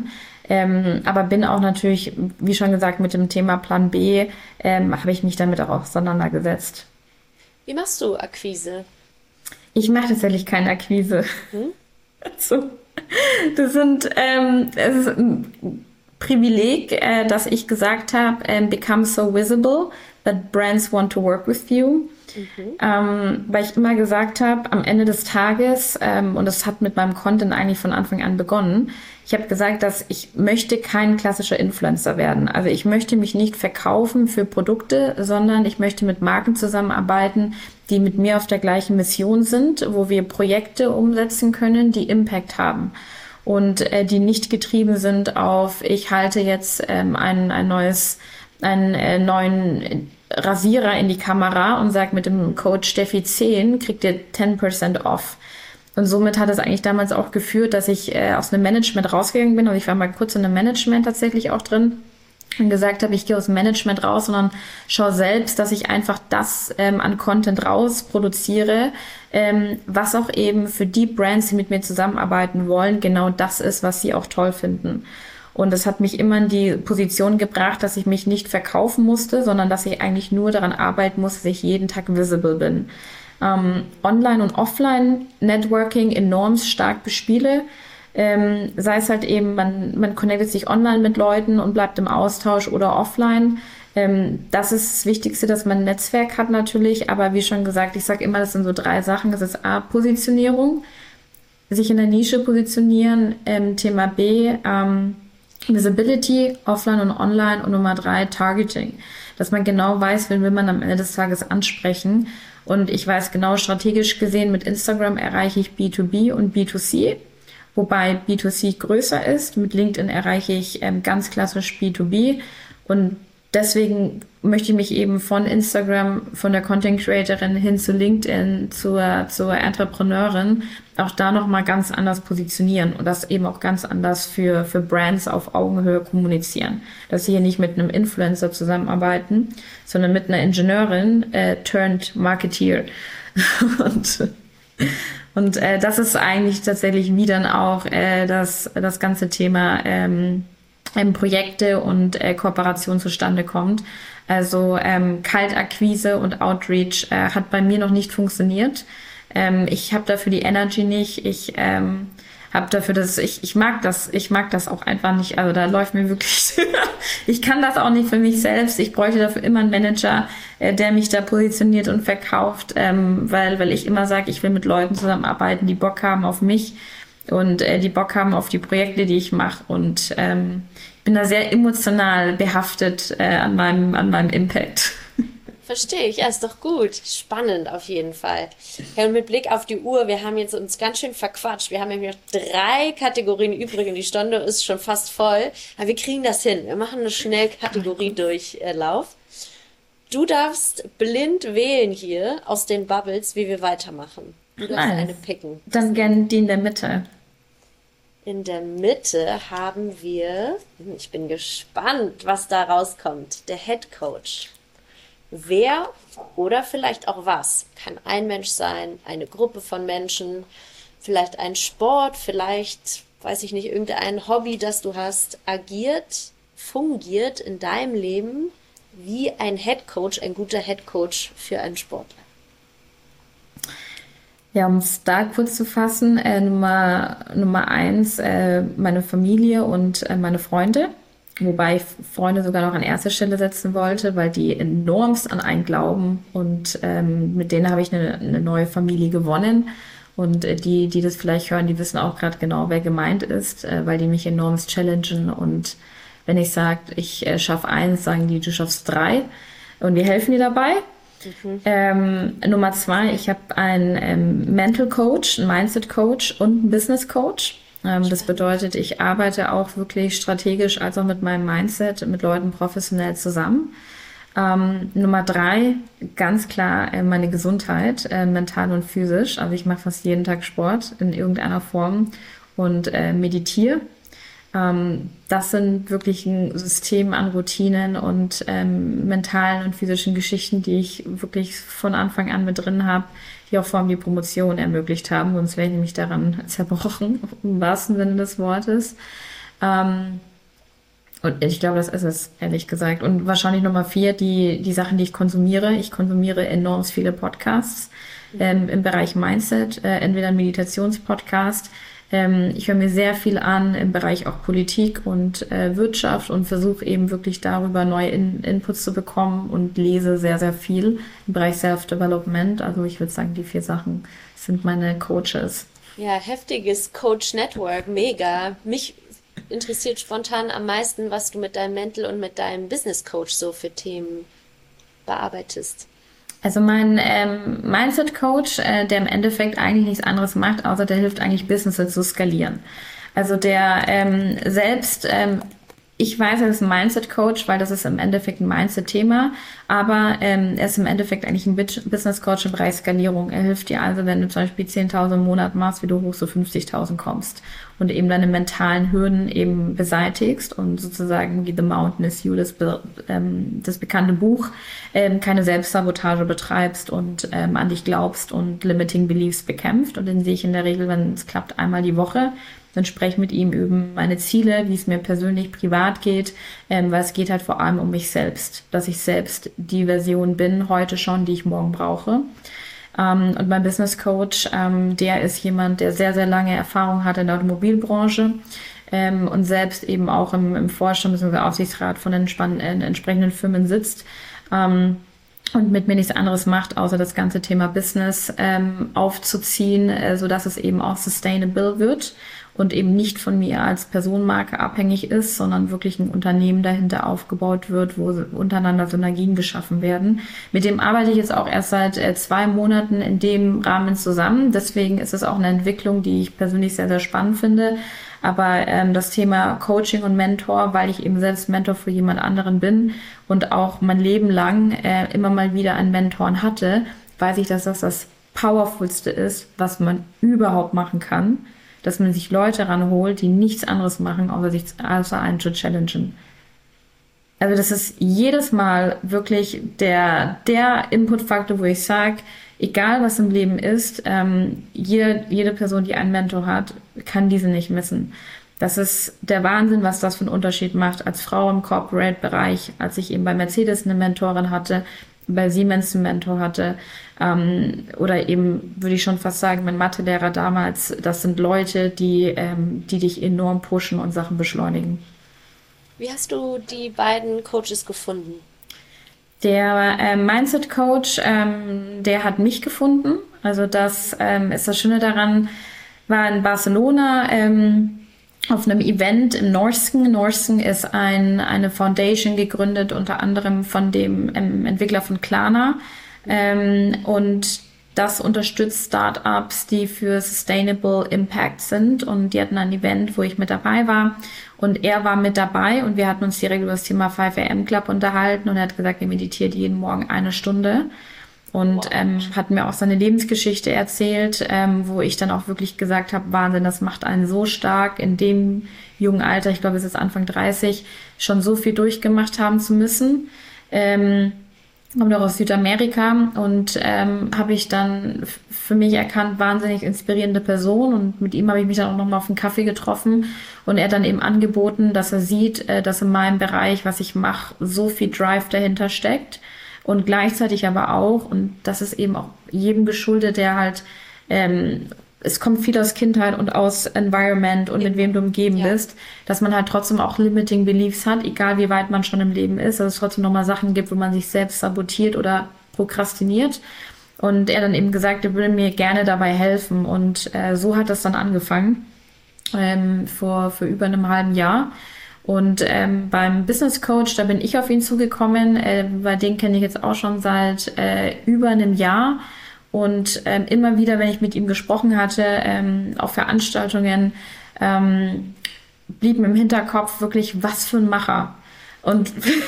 Ähm, aber bin auch natürlich, wie schon gesagt, mit dem Thema Plan B, ähm, habe ich mich damit auch auseinandergesetzt. Wie machst du Akquise? Ich mache tatsächlich keine Akquise. Hm? Also, das sind, ähm, es ist ein Privileg, äh, dass ich gesagt habe, ähm, become so visible that brands want to work with you. Mhm. Ähm, weil ich immer gesagt habe, am Ende des Tages, ähm, und das hat mit meinem Content eigentlich von Anfang an begonnen, ich habe gesagt, dass ich möchte kein klassischer Influencer werden. Also ich möchte mich nicht verkaufen für Produkte, sondern ich möchte mit Marken zusammenarbeiten, die mit mir auf der gleichen Mission sind, wo wir Projekte umsetzen können, die Impact haben und äh, die nicht getrieben sind auf, ich halte jetzt ähm, ein, ein neues, einen äh, neuen Rasierer in die Kamera und sage mit dem Code Steffi zehn kriegt ihr zehn Prozent off. Und somit hat es eigentlich damals auch geführt, dass ich äh, aus einem Management rausgegangen bin. Und ich war mal kurz in einem Management tatsächlich auch drin und gesagt habe, ich gehe aus dem Management raus, sondern schaue selbst, dass ich einfach das ähm, an Content raus produziere, ähm, was auch eben für die Brands, die mit mir zusammenarbeiten wollen, genau das ist, was sie auch toll finden. Und das hat mich immer in die Position gebracht, dass ich mich nicht verkaufen musste, sondern dass ich eigentlich nur daran arbeiten muss, dass ich jeden Tag visible bin. Ähm, Online- und Offline-Networking enorm stark bespiele. Ähm, sei es halt eben, man, man connectet sich online mit Leuten und bleibt im Austausch oder offline. Ähm, das ist das Wichtigste, dass man ein Netzwerk hat natürlich. Aber wie schon gesagt, ich sage immer, das sind so drei Sachen. Das ist A, Positionierung, sich in der Nische positionieren. Ähm, Thema B, ähm, Visibility, Offline und Online. Und Nummer drei, Targeting. Dass man genau weiß, wen will man am Ende des Tages ansprechen. Und ich weiß genau, strategisch gesehen, mit Instagram erreiche ich B zwei B und B zwei C, wobei B zwei C größer ist. Mit LinkedIn erreiche ich ähm, ganz klassisch B zwei B. Und deswegen möchte ich mich eben von Instagram, von der Content Creatorin hin zu LinkedIn, zur, zur Entrepreneurin, auch da nochmal ganz anders positionieren und das eben auch ganz anders für, für Brands auf Augenhöhe kommunizieren. Dass sie hier nicht mit einem Influencer zusammenarbeiten, sondern mit einer Ingenieurin, äh, turned Marketeer. und und äh, das ist eigentlich tatsächlich wie dann auch äh, das, das ganze Thema ähm, Projekte und äh, Kooperation zustande kommt. Also ähm, Kaltakquise und Outreach äh, hat bei mir noch nicht funktioniert. Ähm, ich habe dafür die Energy nicht. Ich ähm, habe dafür das. Ich ich mag das. Ich mag das auch einfach nicht. Also da läuft mir wirklich. Ich kann das auch nicht für mich selbst. Ich bräuchte dafür immer einen Manager, äh, der mich da positioniert und verkauft, ähm, weil weil ich immer sage, ich will mit Leuten zusammenarbeiten, die Bock haben auf mich und äh, die Bock haben auf die Projekte, die ich mache. Und ähm, ich bin da sehr emotional behaftet äh, an meinem an meinem Impact. Verstehe ich, ja, ist doch gut. Spannend auf jeden Fall. Ja, und mit Blick auf die Uhr, wir haben jetzt uns ganz schön verquatscht. Wir haben ja noch drei Kategorien übrig und die Stunde ist schon fast voll. Aber wir kriegen das hin. Wir machen eine schnell Kategorie-Durchlauf. Du darfst blind wählen hier aus den Bubbles, wie wir weitermachen. Du darfst Nice. eine picken. Dann gerne die in der Mitte. In der Mitte haben wir, ich bin gespannt, was da rauskommt, der Head Coach. Wer oder vielleicht auch was kann ein Mensch sein, eine Gruppe von Menschen, vielleicht ein Sport, vielleicht, weiß ich nicht, irgendein Hobby, das du hast, agiert, fungiert in deinem Leben wie ein Head Coach, ein guter Head Coach für einen Sportler. Ja, um es da kurz zu fassen, äh, Nummer, Nummer eins, äh, meine Familie und äh, meine Freunde. Wobei ich Freunde sogar noch an erste Stelle setzen wollte, weil die enormst an einen glauben und ähm, mit denen habe ich eine, eine neue Familie gewonnen. Und äh, die, die das vielleicht hören, die wissen auch gerade genau, wer gemeint ist, äh, weil die mich enormst challengen. Und wenn ich sage, ich äh, schaffe eins, sagen die, du schaffst drei. Und wir helfen dir dabei. Mhm. Ähm, Nummer zwei, ich habe einen ähm, Mental Coach, einen Mindset Coach und einen Business Coach. Ähm, das bedeutet, ich arbeite auch wirklich strategisch als auch mit meinem Mindset mit Leuten professionell zusammen. Ähm, Nummer drei, ganz klar äh, meine Gesundheit, äh, mental und physisch. Also ich mache fast jeden Tag Sport in irgendeiner Form und äh, meditiere. Ähm, das sind wirklich ein System an Routinen und ähm, mentalen und physischen Geschichten, die ich wirklich von Anfang an mit drin habe, die auch vor allem die Promotion ermöglicht haben. Sonst wäre ich nämlich daran zerbrochen, im wahrsten Sinne des Wortes. Ähm, Und ich glaube, das ist es, ehrlich gesagt. Und wahrscheinlich Nummer vier, die, die Sachen, die ich konsumiere. Ich konsumiere enorm viele Podcasts ähm, im Bereich Mindset, äh, entweder ein Meditationspodcast. Ähm, ich höre mir sehr viel an im Bereich auch Politik und äh, Wirtschaft und versuche eben wirklich darüber neue In- Inputs zu bekommen und lese sehr, sehr viel im Bereich Self-Development. Also ich würde sagen, die vier Sachen sind meine Coaches. Ja, heftiges Coach-Network, mega. Mich interessiert spontan am meisten, was du mit deinem Mental und mit deinem Business-Coach so für Themen bearbeitest. Also mein ähm, Mindset-Coach, äh, der im Endeffekt eigentlich nichts anderes macht, außer der hilft eigentlich Businesses zu skalieren. Also der ähm, selbst... Ähm, Ich weiß, er ist ein Mindset-Coach, weil das ist im Endeffekt ein Mindset-Thema, aber ähm, er ist im Endeffekt eigentlich ein Business-Coach im Bereich Skalierung. Er hilft dir also, wenn du zum Beispiel zehntausend im Monat machst, wie du hoch zu fünfzigtausend kommst und eben deine mentalen Hürden eben beseitigst und sozusagen wie The Mountain is You, das, ähm, das bekannte Buch, ähm, keine Selbstsabotage betreibst und ähm, an dich glaubst und Limiting Beliefs bekämpft. Und den sehe ich in der Regel, wenn es klappt, einmal die Woche. Dann spreche ich mit ihm über meine Ziele, wie es mir persönlich privat geht, ähm, weil es geht halt vor allem um mich selbst, dass ich selbst die Version bin, heute schon, die ich morgen brauche. Ähm, und mein Business Coach, ähm, der ist jemand, der sehr, sehr lange Erfahrung hat in der Automobilbranche ähm, und selbst eben auch im, im Vorstand bzw. Aufsichtsrat von entspann- äh, entsprechenden Firmen sitzt. Ähm, und mit mir nichts anderes macht, außer das ganze Thema Business ähm, aufzuziehen, äh, sodass es eben auch sustainable wird und eben nicht von mir als Personenmarke abhängig ist, sondern wirklich ein Unternehmen dahinter aufgebaut wird, wo untereinander Synergien geschaffen werden. Mit dem arbeite ich jetzt auch erst seit äh, zwei Monaten in dem Rahmen zusammen. Deswegen ist es auch eine Entwicklung, die ich persönlich sehr, sehr spannend finde. Aber ähm, das Thema Coaching und Mentor, weil ich eben selbst Mentor für jemand anderen bin und auch mein Leben lang äh, immer mal wieder einen Mentoren hatte, weiß ich, dass das das Powerfulste ist, was man überhaupt machen kann. Dass man sich Leute ranholt, die nichts anderes machen, außer sich außer einen zu challengen. Also das ist jedes Mal wirklich der, der Inputfaktor, wo ich sage, egal was im Leben ist, ähm, jede, jede Person, die einen Mentor hat, kann diese nicht missen. Das ist der Wahnsinn, was das für einen Unterschied macht als Frau im Corporate-Bereich, als ich eben bei Mercedes eine Mentorin hatte, bei Siemens einen Mentor hatte, ähm, oder eben, würde ich schon fast sagen, mein Mathelehrer damals, das sind Leute, die, ähm, die dich enorm pushen und Sachen beschleunigen. Wie hast du die beiden Coaches gefunden? Der äh, Mindset-Coach, ähm, der hat mich gefunden. Also das ähm, ist das Schöne daran, war in Barcelona ähm, auf einem Event im Norsken. Norsken ist ein, eine Foundation gegründet, unter anderem von dem ähm, Entwickler von Klarna. Ähm, und das unterstützt Startups, die für Sustainable Impact sind. Und die hatten ein Event, wo ich mit dabei war. Und er war mit dabei und wir hatten uns direkt über das Thema fünf A M Club unterhalten. Und er hat gesagt, er meditiert jeden Morgen eine Stunde. Und ähm, hat mir auch seine Lebensgeschichte erzählt, ähm, wo ich dann auch wirklich gesagt habe, Wahnsinn, das macht einen so stark in dem jungen Alter, ich glaube es ist Anfang dreißig, schon so viel durchgemacht haben zu müssen. Ähm, kommt auch aus Südamerika und ähm, habe ich dann f- für mich erkannt, wahnsinnig inspirierende Person und mit ihm habe ich mich dann auch nochmal auf einen Kaffee getroffen und er hat dann eben angeboten, dass er sieht, äh, dass in meinem Bereich, was ich mache, so viel Drive dahinter steckt. Und gleichzeitig aber auch, und das ist eben auch jedem geschuldet, der halt, ähm, es kommt viel aus Kindheit und aus Environment und mit wem du umgeben ja. bist, dass man halt trotzdem auch Limiting Beliefs hat, egal wie weit man schon im Leben ist, dass es trotzdem nochmal Sachen gibt, wo man sich selbst sabotiert oder prokrastiniert. Und er dann eben gesagt, er würde mir gerne dabei helfen. Und äh, so hat das dann angefangen, ähm, vor, vor über einem halben Jahr. Und ähm, beim Business Coach, da bin ich auf ihn zugekommen, äh, weil den kenne ich jetzt auch schon seit äh, über einem Jahr. Und ähm, immer wieder, wenn ich mit ihm gesprochen hatte, ähm, auf Veranstaltungen, ähm, blieb mir im Hinterkopf wirklich, was für ein Macher und,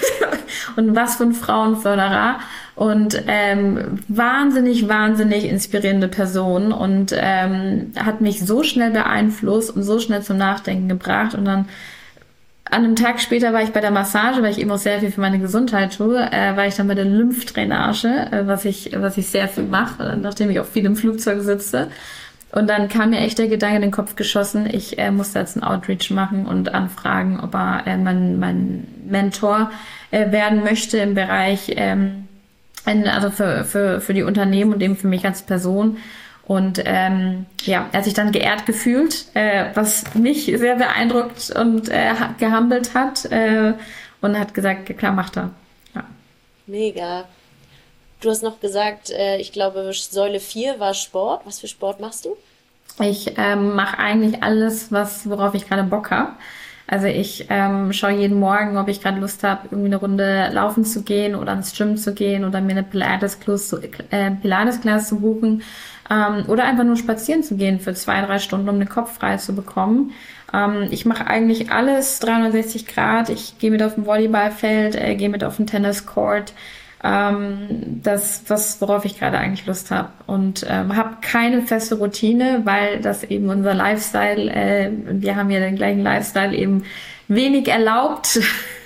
und was für ein Frauenförderer und ähm, wahnsinnig, wahnsinnig inspirierende Person und ähm, hat mich so schnell beeinflusst und so schnell zum Nachdenken gebracht. Und dann an einem Tag später war ich bei der Massage, weil ich eben auch sehr viel für meine Gesundheit tue, äh, war ich dann bei der Lymphdrainage, äh, was ich was ich sehr viel mache, nachdem ich auch viel im Flugzeug sitze. Und dann kam mir echt der Gedanke in den Kopf geschossen, ich äh, musste jetzt einen Outreach machen und anfragen, ob er äh, mein, mein Mentor äh, werden möchte im Bereich, ähm, in, also für, für, für die Unternehmen und eben für mich als Person. Und ähm, ja, er hat sich dann geehrt gefühlt, äh, was mich sehr beeindruckt und äh, gehumbelt hat äh, und hat gesagt, klar, macht er. Ja. Mega. Du hast noch gesagt, äh, ich glaube, Säule vier war Sport. Was für Sport machst du? Ich ähm, mache eigentlich alles, was worauf ich gerade Bock habe. Also ich ähm, schaue jeden Morgen, ob ich gerade Lust habe, irgendwie eine Runde laufen zu gehen oder ins Gym zu gehen oder mir eine Pilates-Class äh, Pilates-Class zu buchen ähm, oder einfach nur spazieren zu gehen für zwei, drei Stunden, um den Kopf frei zu bekommen. Ähm, ich mache eigentlich alles dreihundertsechzig Grad. Ich gehe mit auf dem Volleyballfeld, äh, gehe mit auf den Tenniscourt. Ähm, das, was, worauf ich gerade eigentlich Lust habe. Und ähm, habe keine feste Routine, weil das eben unser Lifestyle, äh, wir haben ja den gleichen Lifestyle, eben wenig erlaubt.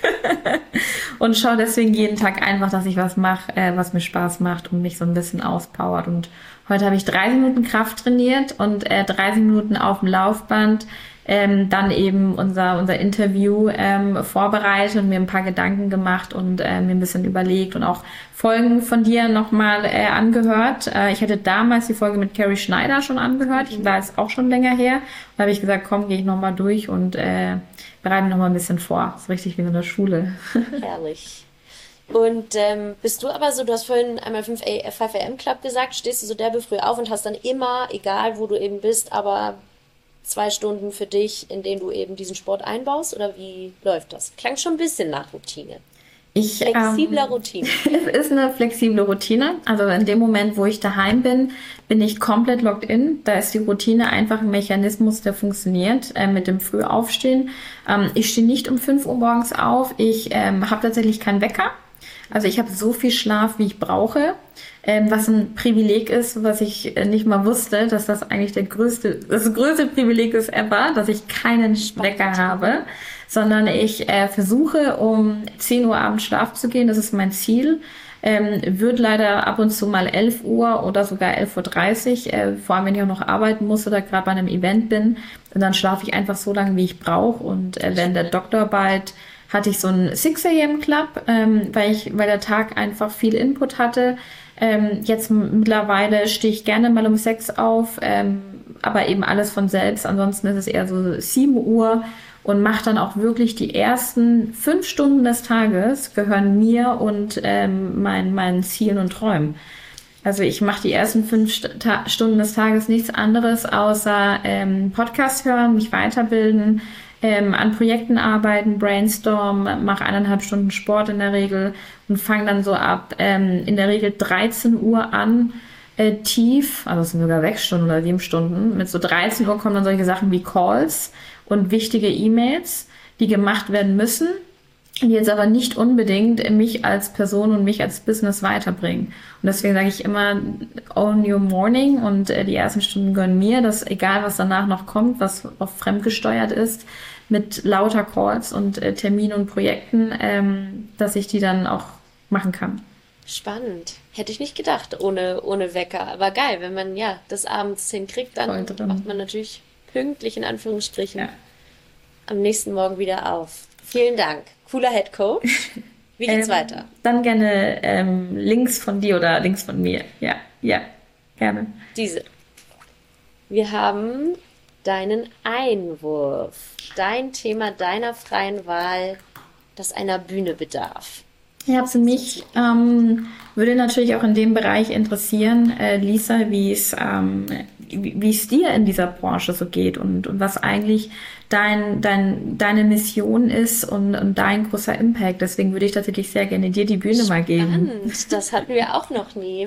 Und schaue deswegen jeden Tag einfach, dass ich was mache, äh, was mir Spaß macht und mich so ein bisschen auspowert. Und heute habe ich dreißig Minuten Kraft trainiert und äh, dreißig Minuten auf dem Laufband. Ähm, dann eben unser unser Interview ähm, vorbereitet und mir ein paar Gedanken gemacht und äh, mir ein bisschen überlegt und auch Folgen von dir nochmal äh, angehört. Äh, ich hatte damals die Folge mit Carrie Schneider schon angehört. Ich war jetzt auch schon länger her. Da habe ich gesagt, komm, gehe ich nochmal durch und äh, bereite mich nochmal ein bisschen vor. So richtig wie in der Schule. Herrlich. Und ähm, bist du aber so, du hast vorhin einmal fünf A M Club gesagt, stehst du so derbe früh auf und hast dann immer, egal wo du eben bist, aber zwei Stunden für dich, in denen du eben diesen Sport einbaust? Oder wie läuft das? Klang schon ein bisschen nach Routine. Ich, Flexibler ähm, Routine. Es ist eine flexible Routine. Also in dem Moment, wo ich daheim bin, bin ich komplett locked in. Da ist die Routine einfach ein Mechanismus, der funktioniert äh, mit dem Frühaufstehen. Ähm, ich stehe nicht um fünf Uhr morgens auf. Ich ähm, habe tatsächlich keinen Wecker. Also ich habe so viel Schlaf, wie ich brauche, ähm, was ein Privileg ist, was ich äh, nicht mal wusste, dass das eigentlich der größte, das größte Privileg ist ever, dass ich keinen Wecker habe, sondern ich äh, versuche, um zehn Uhr abends schlafen zu gehen. Das ist mein Ziel. Ähm, wird leider ab und zu mal elf Uhr oder sogar elf Uhr dreißig, äh, vor allem wenn ich auch noch arbeiten muss oder gerade bei einem Event bin. Und dann schlafe ich einfach so lange, wie ich brauche. Und äh, während der Doktorarbeit hatte ich so einen six A M Club, ähm, weil ich, weil der Tag einfach viel Input hatte. Ähm, jetzt mittlerweile stehe ich gerne mal um sechs auf, ähm, aber eben alles von selbst. Ansonsten ist es eher so sieben Uhr und mache dann auch wirklich die ersten fünf Stunden des Tages gehören mir und ähm, mein, meinen Zielen und Träumen. Also ich mache die ersten fünf St- Stunden des Tages nichts anderes, außer ähm, Podcast hören, mich weiterbilden, ähm, an Projekten arbeiten, brainstorm, mache eineinhalb Stunden Sport in der Regel und fange dann so ab ähm, in der Regel dreizehn Uhr an, äh, tief, also es sind sogar sechs Stunden oder sieben Stunden, mit so dreizehn Uhr kommen dann solche Sachen wie Calls und wichtige E-Mails, die gemacht werden müssen, die jetzt aber nicht unbedingt mich als Person und mich als Business weiterbringen. Und deswegen sage ich immer, own your morning und äh, die ersten Stunden gönnen mir, dass egal was danach noch kommt, was auch fremdgesteuert ist, mit lauter Calls und äh, Terminen und Projekten, ähm, dass ich die dann auch machen kann. Spannend. Hätte ich nicht gedacht, ohne, ohne Wecker. Aber geil, wenn man ja das abends hinkriegt, dann macht man natürlich pünktlich in Anführungsstrichen ja. am nächsten Morgen wieder auf. Vielen Dank. Cooler Head Coach. Wie geht's ähm, weiter? Dann gerne ähm, Links von dir oder Links von mir. Ja, ja, gerne. Diese. Wir haben deinen Einwurf. Dein Thema deiner freien Wahl, das einer Bühne bedarf. Ja, für mich ähm, würde natürlich auch in dem Bereich interessieren, äh, Lisa, wie es ähm, wie es dir in dieser Branche so geht und, und was eigentlich dein, dein, deine Mission ist und, und dein großer Impact. Deswegen würde ich tatsächlich sehr gerne dir die Bühne Spannend. mal geben. Spannend, das hatten wir auch noch nie.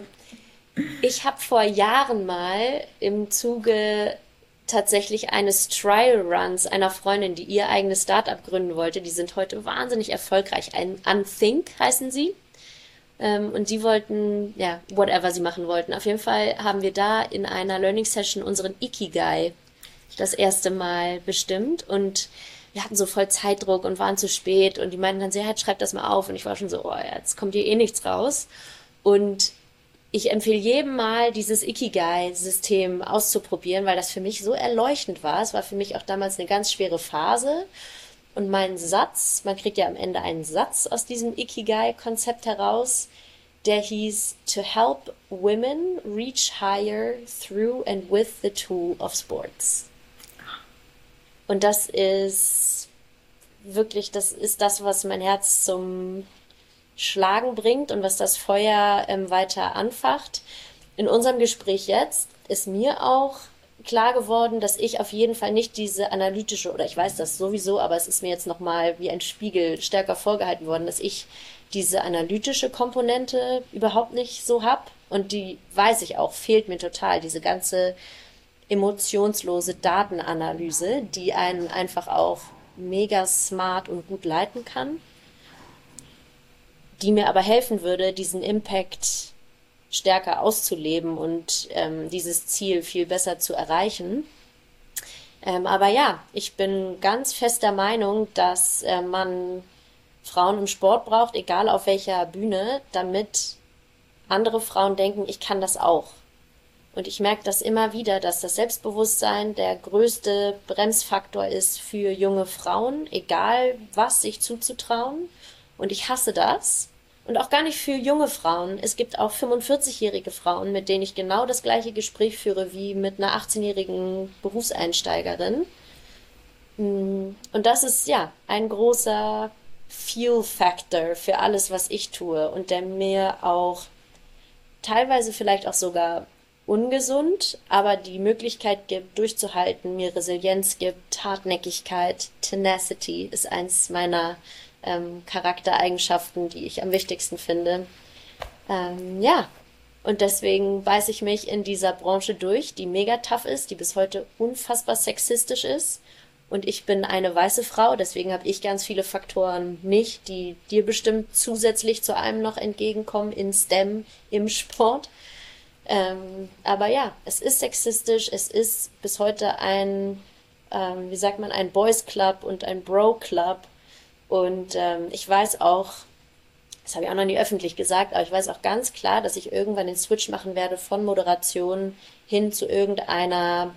Ich habe vor Jahren mal im Zuge tatsächlich eines Trial Runs einer Freundin, die ihr eigenes Startup gründen wollte. Die sind heute wahnsinnig erfolgreich. Ein Unthink heißen sie. Ähm, und die wollten, ja, whatever sie machen wollten. Auf jeden Fall haben wir da in einer Learning Session unseren Ikigai das erste Mal bestimmt. Und wir hatten so voll Zeitdruck und waren zu spät. Und die meinten dann, ja, schreib das mal auf. Und ich war schon so, oh, jetzt kommt hier eh nichts raus. Und ich empfehle jedem mal, dieses Ikigai-System auszuprobieren, weil das für mich so erleuchtend war. Es war für mich auch damals eine ganz schwere Phase. Und mein Satz, man kriegt ja am Ende einen Satz aus diesem Ikigai-Konzept heraus, der hieß: To help women reach higher through and with the tool of sports. Und das ist wirklich, das ist das, was mein Herz zum Schlagen bringt und was das Feuer ähm, weiter anfacht. In unserem Gespräch jetzt ist mir auch klar geworden, dass ich auf jeden Fall nicht diese analytische, oder ich weiß das sowieso, aber es ist mir jetzt nochmal wie ein Spiegel stärker vorgehalten worden, dass ich diese analytische Komponente überhaupt nicht so hab. Und die, weiß ich auch, fehlt mir total. Diese ganze emotionslose Datenanalyse, die einen einfach auch mega smart und gut leiten kann, die mir aber helfen würde, diesen Impact stärker auszuleben und ähm, dieses Ziel viel besser zu erreichen. Ähm, aber ja, ich bin ganz fest der Meinung, dass äh, man Frauen im Sport braucht, egal auf welcher Bühne, damit andere Frauen denken, ich kann das auch. Und ich merke das immer wieder, dass das Selbstbewusstsein der größte Bremsfaktor ist für junge Frauen, egal was sich zuzutrauen. Und ich hasse das. Und auch gar nicht für junge Frauen. Es gibt auch fünfundvierzigjährige Frauen, mit denen ich genau das gleiche Gespräch führe wie mit einer achtzehnjährigen Berufseinsteigerin. Und das ist ja ein großer Fuel-Factor für alles, was ich tue und der mir auch teilweise vielleicht auch sogar ungesund, aber die Möglichkeit gibt, durchzuhalten, mir Resilienz gibt, Hartnäckigkeit, Tenacity ist eins meiner ähm, Charaktereigenschaften, die ich am wichtigsten finde. Ähm, ja, und deswegen beiße ich mich in dieser Branche durch, die mega tough ist, die bis heute unfassbar sexistisch ist. Und ich bin eine weiße Frau, deswegen habe ich ganz viele Faktoren nicht, die dir bestimmt zusätzlich zu allem noch entgegenkommen in STEM, im Sport. Ähm, aber ja, es ist sexistisch, es ist bis heute ein, ähm, wie sagt man, ein Boys Club und ein Bro Club. Und ähm, ich weiß auch, das habe ich auch noch nie öffentlich gesagt, aber ich weiß auch ganz klar, dass ich irgendwann den Switch machen werde von Moderation hin zu irgendeiner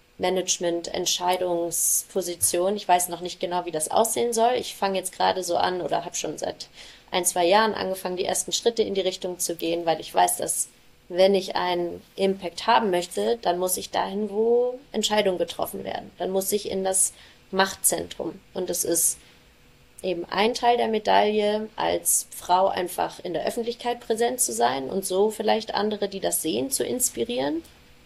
Management-Entscheidungsposition. Ich weiß noch nicht genau, wie das aussehen soll. Ich fange jetzt gerade so an oder habe schon seit ein, zwei Jahren angefangen, die ersten Schritte in die Richtung zu gehen, weil ich weiß, dass wenn ich einen Impact haben möchte, dann muss ich dahin, wo Entscheidungen getroffen werden. Dann muss ich in das Machtzentrum. Und das ist eben ein Teil der Medaille, als Frau einfach in der Öffentlichkeit präsent zu sein und so vielleicht andere, die das sehen, zu inspirieren.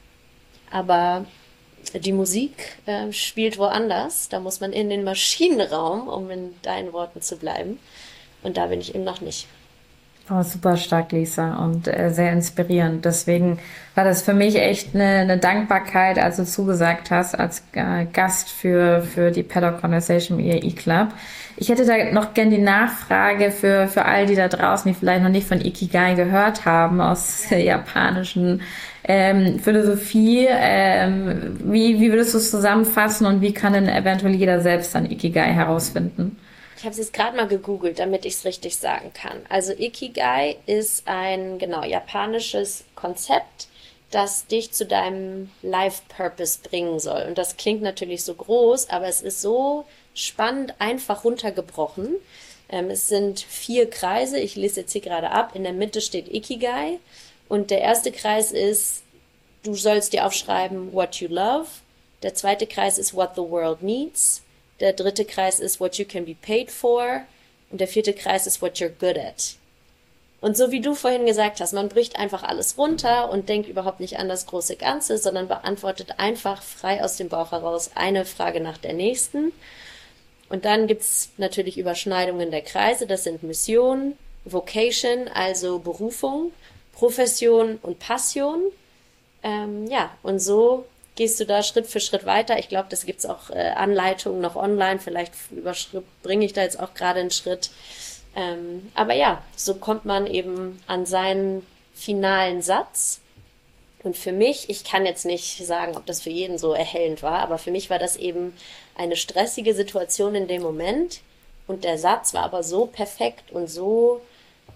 Aber die Musik äh, spielt woanders. Da muss man in den Maschinenraum, um in deinen Worten zu bleiben. Und da bin ich eben noch nicht. Oh, super stark, Lisa, und äh, sehr inspirierend. Deswegen war das für mich echt eine, eine Dankbarkeit, als du zugesagt hast, als äh, Gast für für die Paddock Conversation im I A E-Club. Ich hätte da noch gern die Nachfrage für für all die da draußen, die vielleicht noch nicht von Ikigai gehört haben, aus der japanischen ähm, Philosophie. Ähm, wie, wie würdest du es zusammenfassen und wie kann denn eventuell jeder selbst dann Ikigai herausfinden? Ich habe es jetzt gerade mal gegoogelt, damit ich es richtig sagen kann. Also Ikigai ist ein, genau, japanisches Konzept, das dich zu deinem Life-Purpose bringen soll. Und das klingt natürlich so groß, aber es ist so spannend einfach runtergebrochen. Ähm, es sind vier Kreise, ich lese jetzt hier gerade ab. In der Mitte steht Ikigai. Und der erste Kreis ist, du sollst dir aufschreiben, what you love. Der zweite Kreis ist what the world needs. Der dritte Kreis ist what you can be paid for. Und der vierte Kreis ist what you're good at. Und so wie du vorhin gesagt hast, man bricht einfach alles runter und denkt überhaupt nicht an das große Ganze, sondern beantwortet einfach frei aus dem Bauch heraus eine Frage nach der nächsten. Und dann gibt's natürlich Überschneidungen der Kreise. Das sind Mission, Vocation, also Berufung, Profession und Passion. Ähm, ja, und so gehst du da Schritt für Schritt weiter. Ich glaube, das gibt's auch äh, Anleitungen noch online. Vielleicht überbringe ich da jetzt auch gerade einen Schritt. Ähm, aber ja, so kommt man eben an seinen finalen Satz. Und für mich, ich kann jetzt nicht sagen, ob das für jeden so erhellend war, aber für mich war das eben eine stressige Situation in dem Moment. Und der Satz war aber so perfekt und so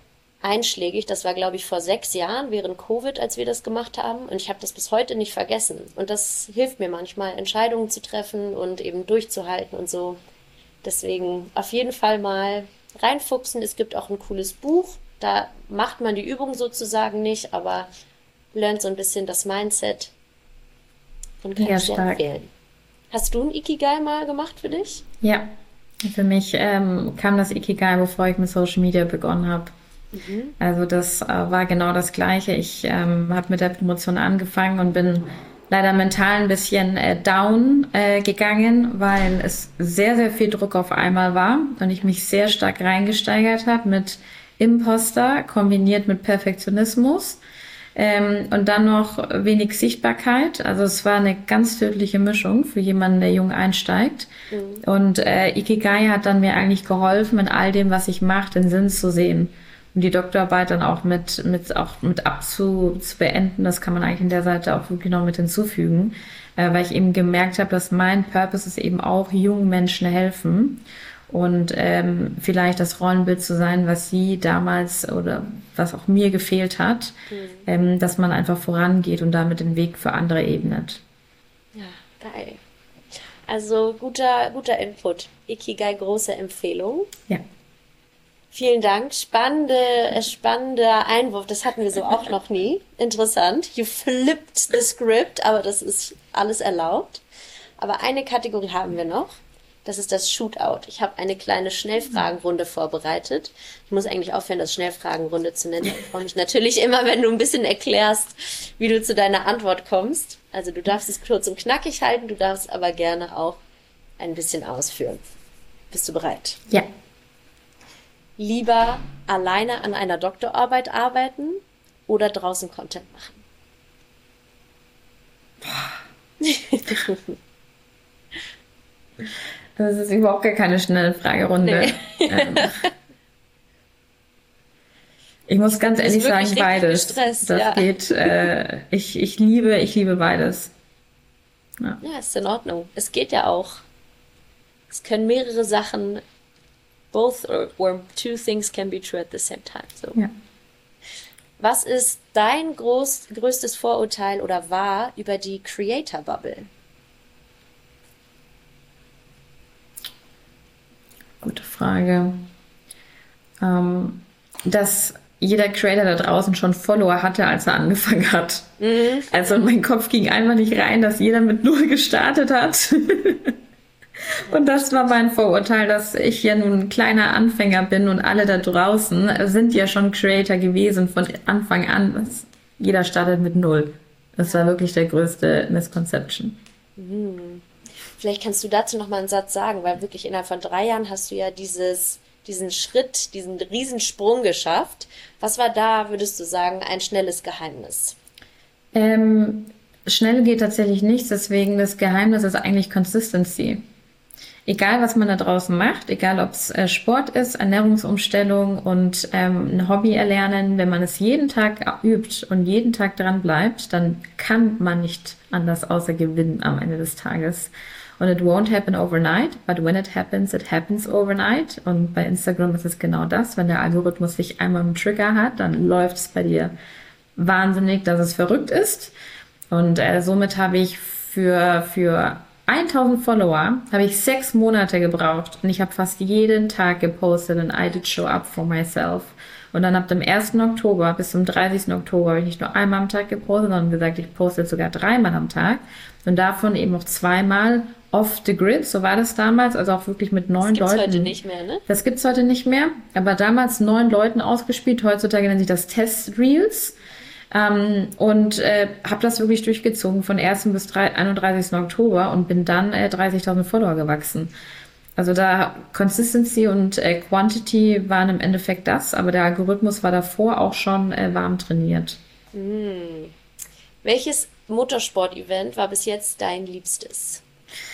einschlägig. Das war, glaube ich, vor sechs Jahren während Covid, als wir das gemacht haben. Und ich habe das bis heute nicht vergessen. Und das hilft mir manchmal, Entscheidungen zu treffen und eben durchzuhalten und so. Deswegen auf jeden Fall mal reinfuchsen. Es gibt auch ein cooles Buch. Da macht man die Übung sozusagen nicht, aber lernt so ein bisschen das Mindset und kann ich dir empfehlen. Hast du ein Ikigai mal gemacht für dich? Ja, für mich ähm, kam das Ikigai, bevor ich mit Social Media begonnen habe. Mhm. Also das äh, war genau das Gleiche. Ich ähm, habe mit der Promotion angefangen und bin leider mental ein bisschen äh, down äh, gegangen, weil es sehr, sehr viel Druck auf einmal war und ich mich sehr stark reingesteigert habe mit Imposter kombiniert mit Perfektionismus ähm, und dann noch wenig Sichtbarkeit. Also es war eine ganz tödliche Mischung für jemanden, der jung einsteigt. Mhm. Und äh, Ikigai hat dann mir eigentlich geholfen, in all dem, was ich mache, den Sinn zu sehen. Und die Doktorarbeit dann auch mit, mit, auch mit abzu, zu beenden, das kann man eigentlich in der Seite auch wirklich noch mit hinzufügen, äh, weil ich eben gemerkt habe, dass mein Purpose ist eben auch, jungen Menschen helfen und ähm, vielleicht das Rollenbild zu sein, was sie damals oder was auch mir gefehlt hat, mhm. ähm, dass man einfach vorangeht und damit den Weg für andere ebnet. Ja, geil. Also guter, guter Input. Ikigai, große Empfehlung. Ja. Vielen Dank. Spannende, spannender Einwurf. Das hatten wir so auch noch nie. Interessant. You flipped the script, aber das ist alles erlaubt. Aber eine Kategorie haben wir noch. Das ist das Shootout. Ich habe eine kleine Schnellfragenrunde vorbereitet. Ich muss eigentlich aufhören, das Schnellfragenrunde zu nennen. Ich freue mich natürlich immer, wenn du ein bisschen erklärst, wie du zu deiner Antwort kommst. Also du darfst es kurz und knackig halten, du darfst aber gerne auch ein bisschen ausführen. Bist du bereit? Ja. Lieber alleine an einer Doktorarbeit arbeiten oder draußen Content machen? Das ist überhaupt gar keine schnelle Fragerunde. Nee. Ähm, ich muss ganz ehrlich sagen, beides. Gestresst, das ja. geht. Äh, ich, ich liebe, ich liebe beides. Ja. ja, ist in Ordnung. Es geht ja auch. Es können mehrere Sachen. Both or, or two things can be true at the same time. So. Ja. Was ist dein groß, größtes Vorurteil oder war über die Creator Bubble? Gute Frage. Ähm, dass jeder Creator da draußen schon Follower hatte, als er angefangen hat. Mhm. Also in meinen Kopf ging einfach nicht rein, dass jeder mit null gestartet hat. Und das war mein Vorurteil, dass ich ja nun ein kleiner Anfänger bin und alle da draußen sind ja schon Creator gewesen von Anfang an. Jeder startet mit null. Das war wirklich der größte Misconception. Mhm. Vielleicht kannst du dazu noch mal einen Satz sagen, weil wirklich innerhalb von drei Jahren hast du ja dieses, diesen Schritt, diesen Riesensprung geschafft. Was war da, würdest du sagen, ein schnelles Geheimnis? Ähm, schnell geht tatsächlich nichts, deswegen das Geheimnis ist eigentlich Consistency. Egal, was man da draußen macht, egal ob es äh, Sport ist, Ernährungsumstellung und ähm, ein Hobby erlernen, wenn man es jeden Tag übt und jeden Tag dran bleibt, dann kann man nicht anders außer gewinnen am Ende des Tages. Und it won't happen overnight, but when it happens, it happens overnight. Und bei Instagram ist es genau das. Wenn der Algorithmus sich einmal einen Trigger hat, dann läuft es bei dir wahnsinnig, dass es verrückt ist. Und äh, somit habe ich für, für tausend Follower habe ich sechs Monate gebraucht und ich habe fast jeden Tag gepostet und I did show up for myself. Und dann ab dem ersten Oktober bis zum dreißigsten Oktober habe ich nicht nur einmal am Tag gepostet, sondern gesagt, ich poste sogar dreimal am Tag und davon eben noch zweimal off the grid, so war das damals, also auch wirklich mit neun Leuten. Das gibt's heute nicht mehr, ne? Das gibt's heute nicht mehr, aber damals neun Leuten ausgespielt, heutzutage nennt sich das Test Reels. Um, und äh, habe das wirklich durchgezogen von ersten bis einunddreißigsten Oktober und bin dann äh, dreißigtausend Follower gewachsen. Also da Consistency und äh, Quantity waren im Endeffekt das, aber der Algorithmus war davor auch schon äh, warm trainiert. Hm. Welches Motorsport-Event war bis jetzt dein liebstes?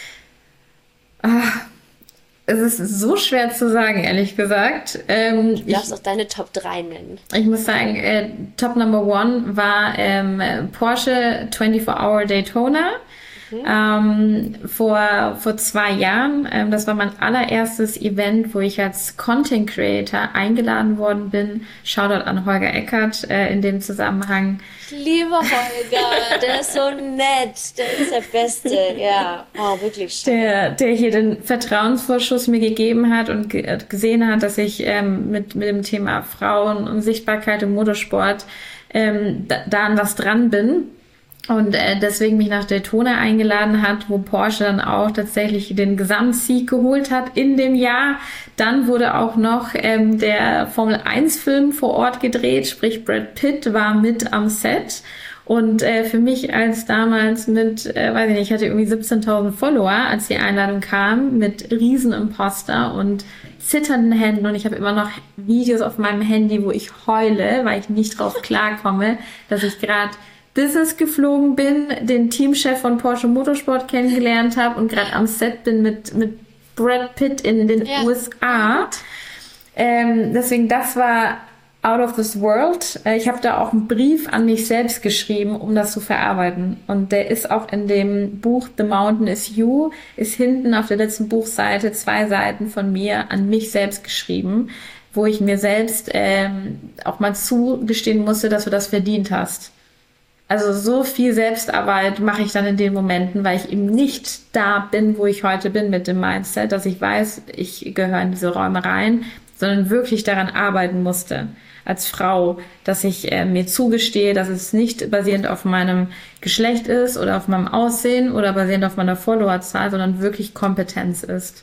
Ah, es ist so schwer zu sagen, ehrlich gesagt. Ähm, du darfst auch deine Top drei nennen. Ich muss sagen, äh, Top Number One war ähm, Porsche vierundzwanzig Hour Daytona. Mhm. Ähm, vor, vor zwei Jahren, ähm, das war mein allererstes Event, wo ich als Content Creator eingeladen worden bin. Shoutout an Holger Eckert äh, in dem Zusammenhang. Ich liebe Holger, der ist so nett, der ist der Beste, ja, oh, wirklich schön. Der, der hier den Vertrauensvorschuss mir gegeben hat und ge- gesehen hat, dass ich ähm, mit, mit dem Thema Frauen und Sichtbarkeit im Motorsport ähm, da, da an was dran bin. Und äh, deswegen mich nach Daytona eingeladen hat, wo Porsche dann auch tatsächlich den Gesamtsieg geholt hat in dem Jahr. Dann wurde auch noch ähm, der Formel eins Film vor Ort gedreht, sprich Brad Pitt war mit am Set. Und äh, für mich als damals mit, äh, weiß ich nicht, ich hatte irgendwie siebzehntausend Follower, als die Einladung kam, mit Riesenimposter und zitternden Händen. Und ich habe immer noch Videos auf meinem Handy, wo ich heule, weil ich nicht drauf klarkomme, dass ich gerade Business geflogen bin, den Teamchef von Porsche Motorsport kennengelernt habe und gerade am Set bin mit, mit Brad Pitt in den ja. U S A. Ähm, deswegen, das war out of this world. Äh, ich habe da auch einen Brief an mich selbst geschrieben, um das zu verarbeiten. Und der ist auch in dem Buch The Mountain is You, ist hinten auf der letzten Buchseite zwei Seiten von mir an mich selbst geschrieben, wo ich mir selbst ähm, auch mal zugestehen musste, dass du das verdient hast. Also so viel Selbstarbeit mache ich dann in den Momenten, weil ich eben nicht da bin, wo ich heute bin mit dem Mindset, dass ich weiß, ich gehöre in diese Räume rein, sondern wirklich daran arbeiten musste als Frau, dass ich äh, mir zugestehe, dass es nicht basierend auf meinem Geschlecht ist oder auf meinem Aussehen oder basierend auf meiner Followerzahl, sondern wirklich Kompetenz ist.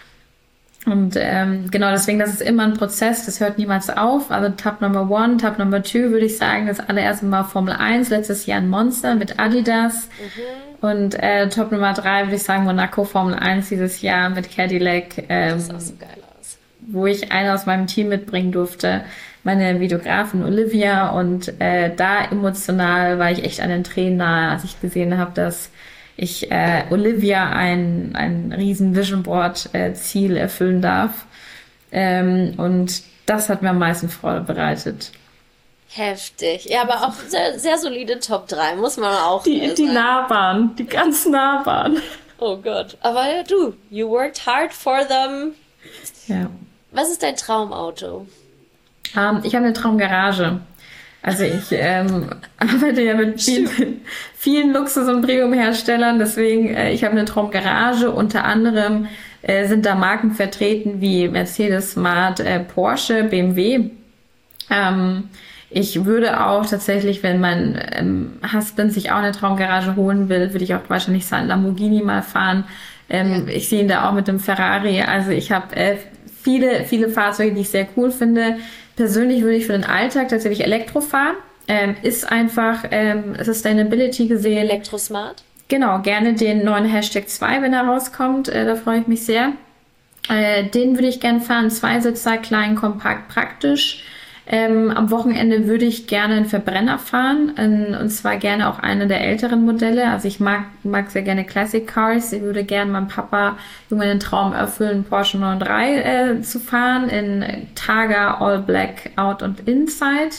Und ähm, genau deswegen, das ist immer ein Prozess, das hört niemals auf. Also Tab Number One, Tab Number Two würde ich sagen, das allererste Mal Formel eins, letztes Jahr ein Monster mit Adidas. Mhm. Und äh, Top Nummer drei würde ich sagen Monaco Formel eins dieses Jahr mit Cadillac. Ähm, das sah so geil aus. Wo ich eine aus meinem Team mitbringen durfte, meine Videografin Olivia. Und äh, da emotional war ich echt an den Tränen nahe, als ich gesehen habe, dass ich äh, Olivia ein, ein riesen Vision Board äh, Ziel erfüllen darf. Ähm, und das hat mir am meisten Freude bereitet. Heftig. Ja, aber auch sehr, sehr solide Top drei, muss man auch die, sagen. Die Nahbahn, die ganz Nahbahn. Oh Gott. Aber ja, du, you worked hard for them. Ja. Was ist dein Traumauto? Um, ich habe eine Traumgarage. Also ich ähm, arbeite ja mit vielen, vielen Luxus- und Premium-Herstellern, deswegen, äh, ich habe eine Traumgarage. Unter anderem äh, sind da Marken vertreten wie Mercedes, Smart, äh, Porsche, B M W. Ähm, ich würde auch tatsächlich, wenn mein ähm, Husband sich auch eine Traumgarage holen will, würde ich auch wahrscheinlich seinen Lamborghini mal fahren. Ähm, ja. Ich sehe ihn da auch mit dem Ferrari. Also ich habe äh, viele, viele Fahrzeuge, die ich sehr cool finde. Persönlich würde ich für den Alltag tatsächlich Elektro fahren. Ähm, ist einfach ähm, Sustainability gesehen. Elektrosmart? Genau, gerne den neuen Hashtag zwei, wenn er rauskommt. Äh, da freue ich mich sehr. Äh, den würde ich gerne fahren. Zweisitzer, klein, kompakt, praktisch. Ähm, am Wochenende würde ich gerne einen Verbrenner fahren. Ähm, und zwar gerne auch eine der älteren Modelle. Also ich mag, mag sehr gerne Classic Cars. Ich würde gerne meinem Papa irgendwann den Traum erfüllen, Porsche neun drei äh, zu fahren. In Targa, All Black, Out und Inside.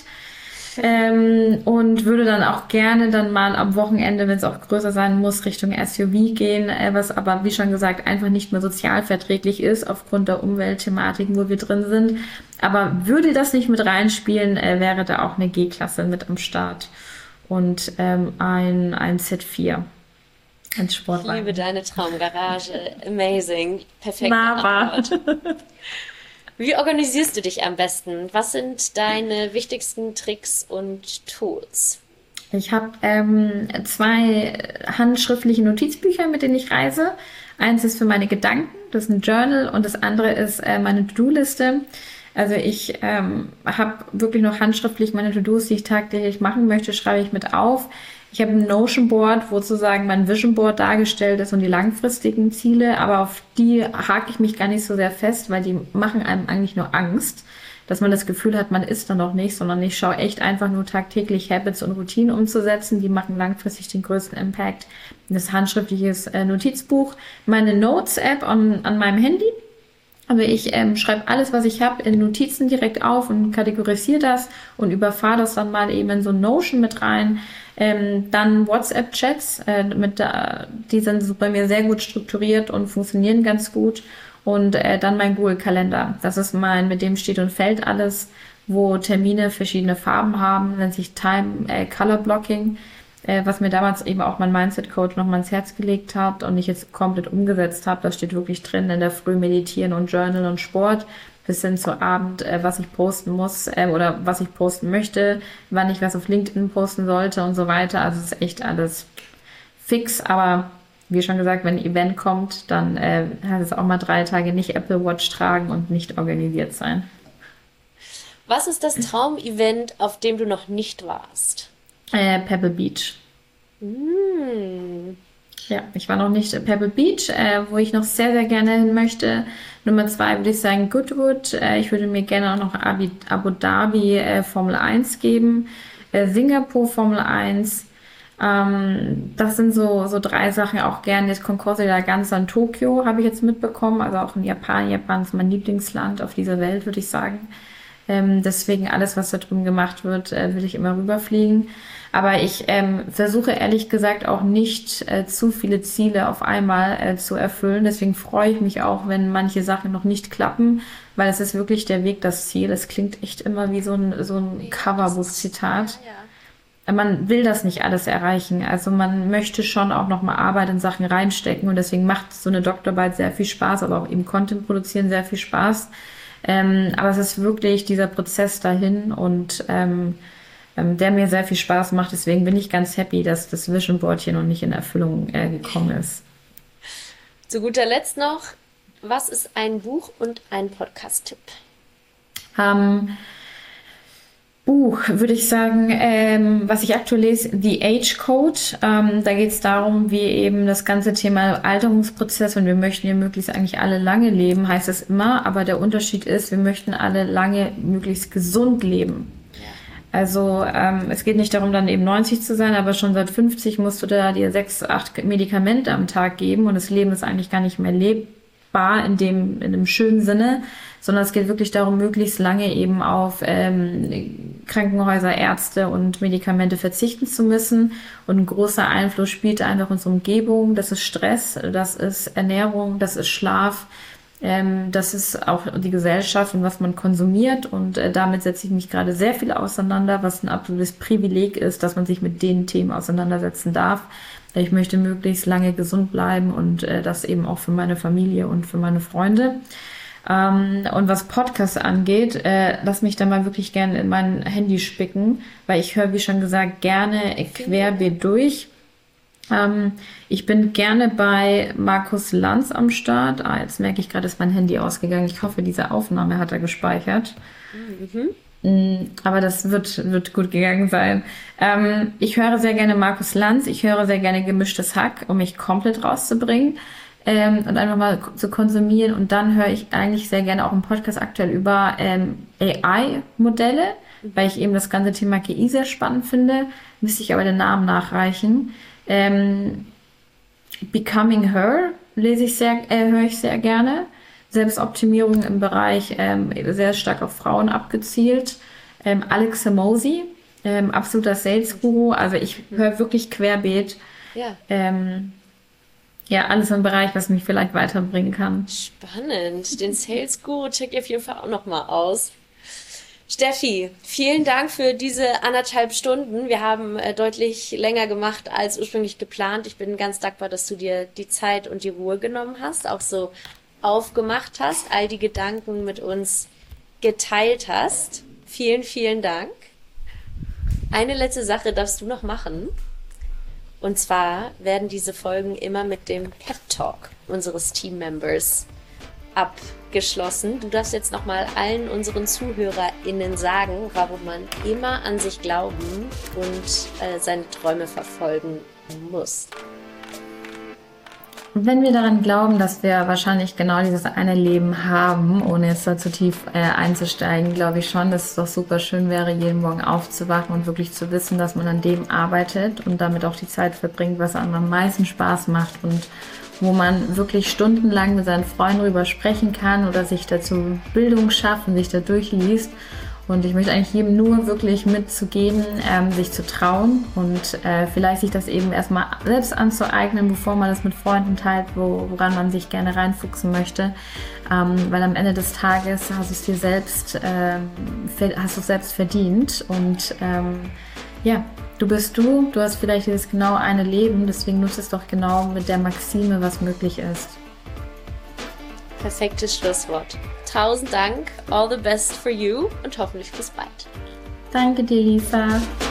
Ähm, und würde dann auch gerne dann mal am Wochenende, wenn es auch größer sein muss, Richtung S U V gehen, äh, was aber, wie schon gesagt, einfach nicht mehr sozialverträglich ist aufgrund der Umweltthematiken, wo wir drin sind. Aber würde das nicht mit reinspielen, äh, wäre da auch eine G-Klasse mit am Start und ähm, ein, ein Z vier. Ein Sportwagen. Ich liebe deine Traumgarage. Amazing. Perfekt. Nahbar. Wie organisierst du dich am besten? Was sind deine wichtigsten Tricks und Tools? Ich habe ähm, zwei handschriftliche Notizbücher, mit denen ich reise. Eins ist für meine Gedanken, das ist ein Journal, und das andere ist äh, meine To-Do-Liste. Also ich ähm, habe wirklich noch handschriftlich meine To-Dos, die ich tagtäglich machen möchte, schreibe ich mit auf. Ich habe ein Notion-Board, wo sozusagen mein Vision-Board dargestellt ist und die langfristigen Ziele, aber auf die hake ich mich gar nicht so sehr fest, weil die machen einem eigentlich nur Angst, dass man das Gefühl hat, man ist da noch nicht, sondern ich schaue echt einfach nur tagtäglich Habits und Routinen umzusetzen, die machen langfristig den größten Impact. Das handschriftliches äh, Notizbuch, meine Notes-App an, an meinem Handy. Also ich ähm, schreibe alles, was ich habe, in Notizen direkt auf und kategorisiere das und überfahre das dann mal eben in so ein Notion mit rein. Ähm, dann WhatsApp-Chats, äh, mit da, die sind so bei mir sehr gut strukturiert und funktionieren ganz gut. Und äh, dann mein Google-Kalender. Das ist mein, mit dem steht und fällt alles, wo Termine verschiedene Farben haben, nennt sich Time äh, Color Blocking, äh, was mir damals eben auch mein Mindset-Coach noch mal ins Herz gelegt hat und ich jetzt komplett umgesetzt habe. Das steht wirklich drin in der Früh meditieren und Journal und Sport, bis hin zu Abend, äh, was ich posten muss äh, oder was ich posten möchte, wann ich was auf LinkedIn posten sollte und so weiter. Also es ist echt alles fix, aber wie schon gesagt, wenn ein Event kommt, dann äh, heißt es auch mal drei Tage nicht Apple Watch tragen und nicht organisiert sein. Was ist das Traumevent, auf dem du noch nicht warst? Äh, Pebble Beach. Mm. Ja, ich war noch nicht in Pebble Beach, äh, wo ich noch sehr, sehr gerne hin möchte. Nummer zwei würde ich sagen Goodwood. Äh, ich würde mir gerne auch noch Abi, Abu Dhabi äh, Formel eins geben. Äh, Singapur Formel eins. Ähm, das sind so, so drei Sachen. Auch gerne jetzt Concordia ganz an Tokio habe ich jetzt mitbekommen. Also auch in Japan. Japan ist mein Lieblingsland auf dieser Welt, würde ich sagen. Ähm, deswegen alles, was da drüben gemacht wird, äh, will ich immer rüberfliegen. Aber ich ähm, versuche ehrlich gesagt auch nicht äh, zu viele Ziele auf einmal äh, zu erfüllen. Deswegen freue ich mich auch, wenn manche Sachen noch nicht klappen, weil es ist wirklich der Weg, das Ziel. Es klingt echt immer wie so ein, so ein Coverbuch-Zitat. Man will das nicht alles erreichen. Also man möchte schon auch nochmal Arbeit in Sachen reinstecken und deswegen macht so eine Doktorarbeit sehr viel Spaß, aber auch eben Content produzieren sehr viel Spaß. Ähm, aber es ist wirklich dieser Prozess dahin und ähm, ähm, der mir sehr viel Spaß macht. Deswegen bin ich ganz happy, dass das Vision Board hier noch nicht in Erfüllung äh, gekommen ist. Zu guter Letzt noch, was ist ein Buch und ein Podcast-Tipp? Ähm, Buch, würde ich sagen, ähm, was ich aktuell lese, The Age Code. Ähm, da geht es darum, wie eben das ganze Thema Alterungsprozess, und wir möchten ja möglichst eigentlich alle lange leben, heißt es immer, aber der Unterschied ist, wir möchten alle lange möglichst gesund leben. Also ähm, es geht nicht darum, dann eben neunzig zu sein, aber schon seit fünfzig musst du da dir sechs, acht Medikamente am Tag geben und das Leben ist eigentlich gar nicht mehr lebbar in dem, in dem schönen Sinne, sondern es geht wirklich darum, möglichst lange eben auf ähm, Krankenhäuser, Ärzte und Medikamente verzichten zu müssen. Und ein großer Einfluss spielt einfach unsere Umgebung. Das ist Stress, das ist Ernährung, das ist Schlaf, ähm, das ist auch die Gesellschaft und was man konsumiert. Und äh, damit setze ich mich gerade sehr viel auseinander, was ein absolutes Privileg ist, dass man sich mit den Themen auseinandersetzen darf. Ich möchte möglichst lange gesund bleiben und äh, das eben auch für meine Familie und für meine Freunde. Um, und was Podcasts angeht, äh, lass mich da mal wirklich gerne in mein Handy spicken, weil ich höre, wie schon gesagt, gerne querbeet durch. Um, ich bin gerne bei Markus Lanz am Start. Ah, jetzt merke ich gerade, ist mein Handy ausgegangen. Ich hoffe, diese Aufnahme hat er gespeichert. Mhm. Aber das wird, wird gut gegangen sein. Um, ich höre sehr gerne Markus Lanz. Ich höre sehr gerne Gemischtes Hack, um mich komplett rauszubringen. Ähm, und einfach mal zu konsumieren. Und dann höre ich eigentlich sehr gerne auch im Podcast aktuell über ähm, A I-Modelle, weil ich eben das ganze Thema K I sehr spannend finde. Müsste ich aber den Namen nachreichen. Ähm, Becoming Her lese ich sehr, äh, höre ich sehr gerne. Selbstoptimierung im Bereich ähm, sehr stark auf Frauen abgezielt. Ähm, Alex Hormozi, ähm, absoluter Sales-Guru. Also ich höre wirklich querbeet. Ja. Ähm, Ja, alles im Bereich, was mich vielleicht weiterbringen kann. Spannend. Den Sales Guru check ich auf jeden Fall auch nochmal aus. Steffi, vielen Dank für diese anderthalb Stunden. Wir haben äh, deutlich länger gemacht als ursprünglich geplant. Ich bin ganz dankbar, dass du dir die Zeit und die Ruhe genommen hast, auch so aufgemacht hast, all die Gedanken mit uns geteilt hast. Vielen, vielen Dank. Eine letzte Sache darfst du noch machen. Und zwar werden diese Folgen immer mit dem Pep Talk unseres Teammembers abgeschlossen. Du darfst jetzt nochmal allen unseren ZuhörerInnen sagen, warum man immer an sich glauben und äh, seine Träume verfolgen muss. Wenn wir daran glauben, dass wir wahrscheinlich genau dieses eine Leben haben, ohne jetzt da zu tief äh, einzusteigen, glaube ich schon, dass es doch super schön wäre, jeden Morgen aufzuwachen und wirklich zu wissen, dass man an dem arbeitet und damit auch die Zeit verbringt, was einem am meisten Spaß macht und wo man wirklich stundenlang mit seinen Freunden drüber sprechen kann oder sich dazu Bildung schafft und sich da durchliest Und ich möchte eigentlich jedem nur wirklich mitzugeben, ähm, sich zu trauen und äh, vielleicht sich das eben erstmal selbst anzueignen, bevor man das mit Freunden teilt, wo, woran man sich gerne reinfuchsen möchte. Ähm, weil am Ende des Tages hast du es dir selbst, ähm, hast du es selbst verdient. Und ähm, ja, du bist du, du hast vielleicht dieses genau eine Leben, deswegen nutze es doch genau mit der Maxime, was möglich ist. Perfektes Schlusswort. Tausend Dank, all the best for you und hoffentlich bis bald. Danke dir, Lisa.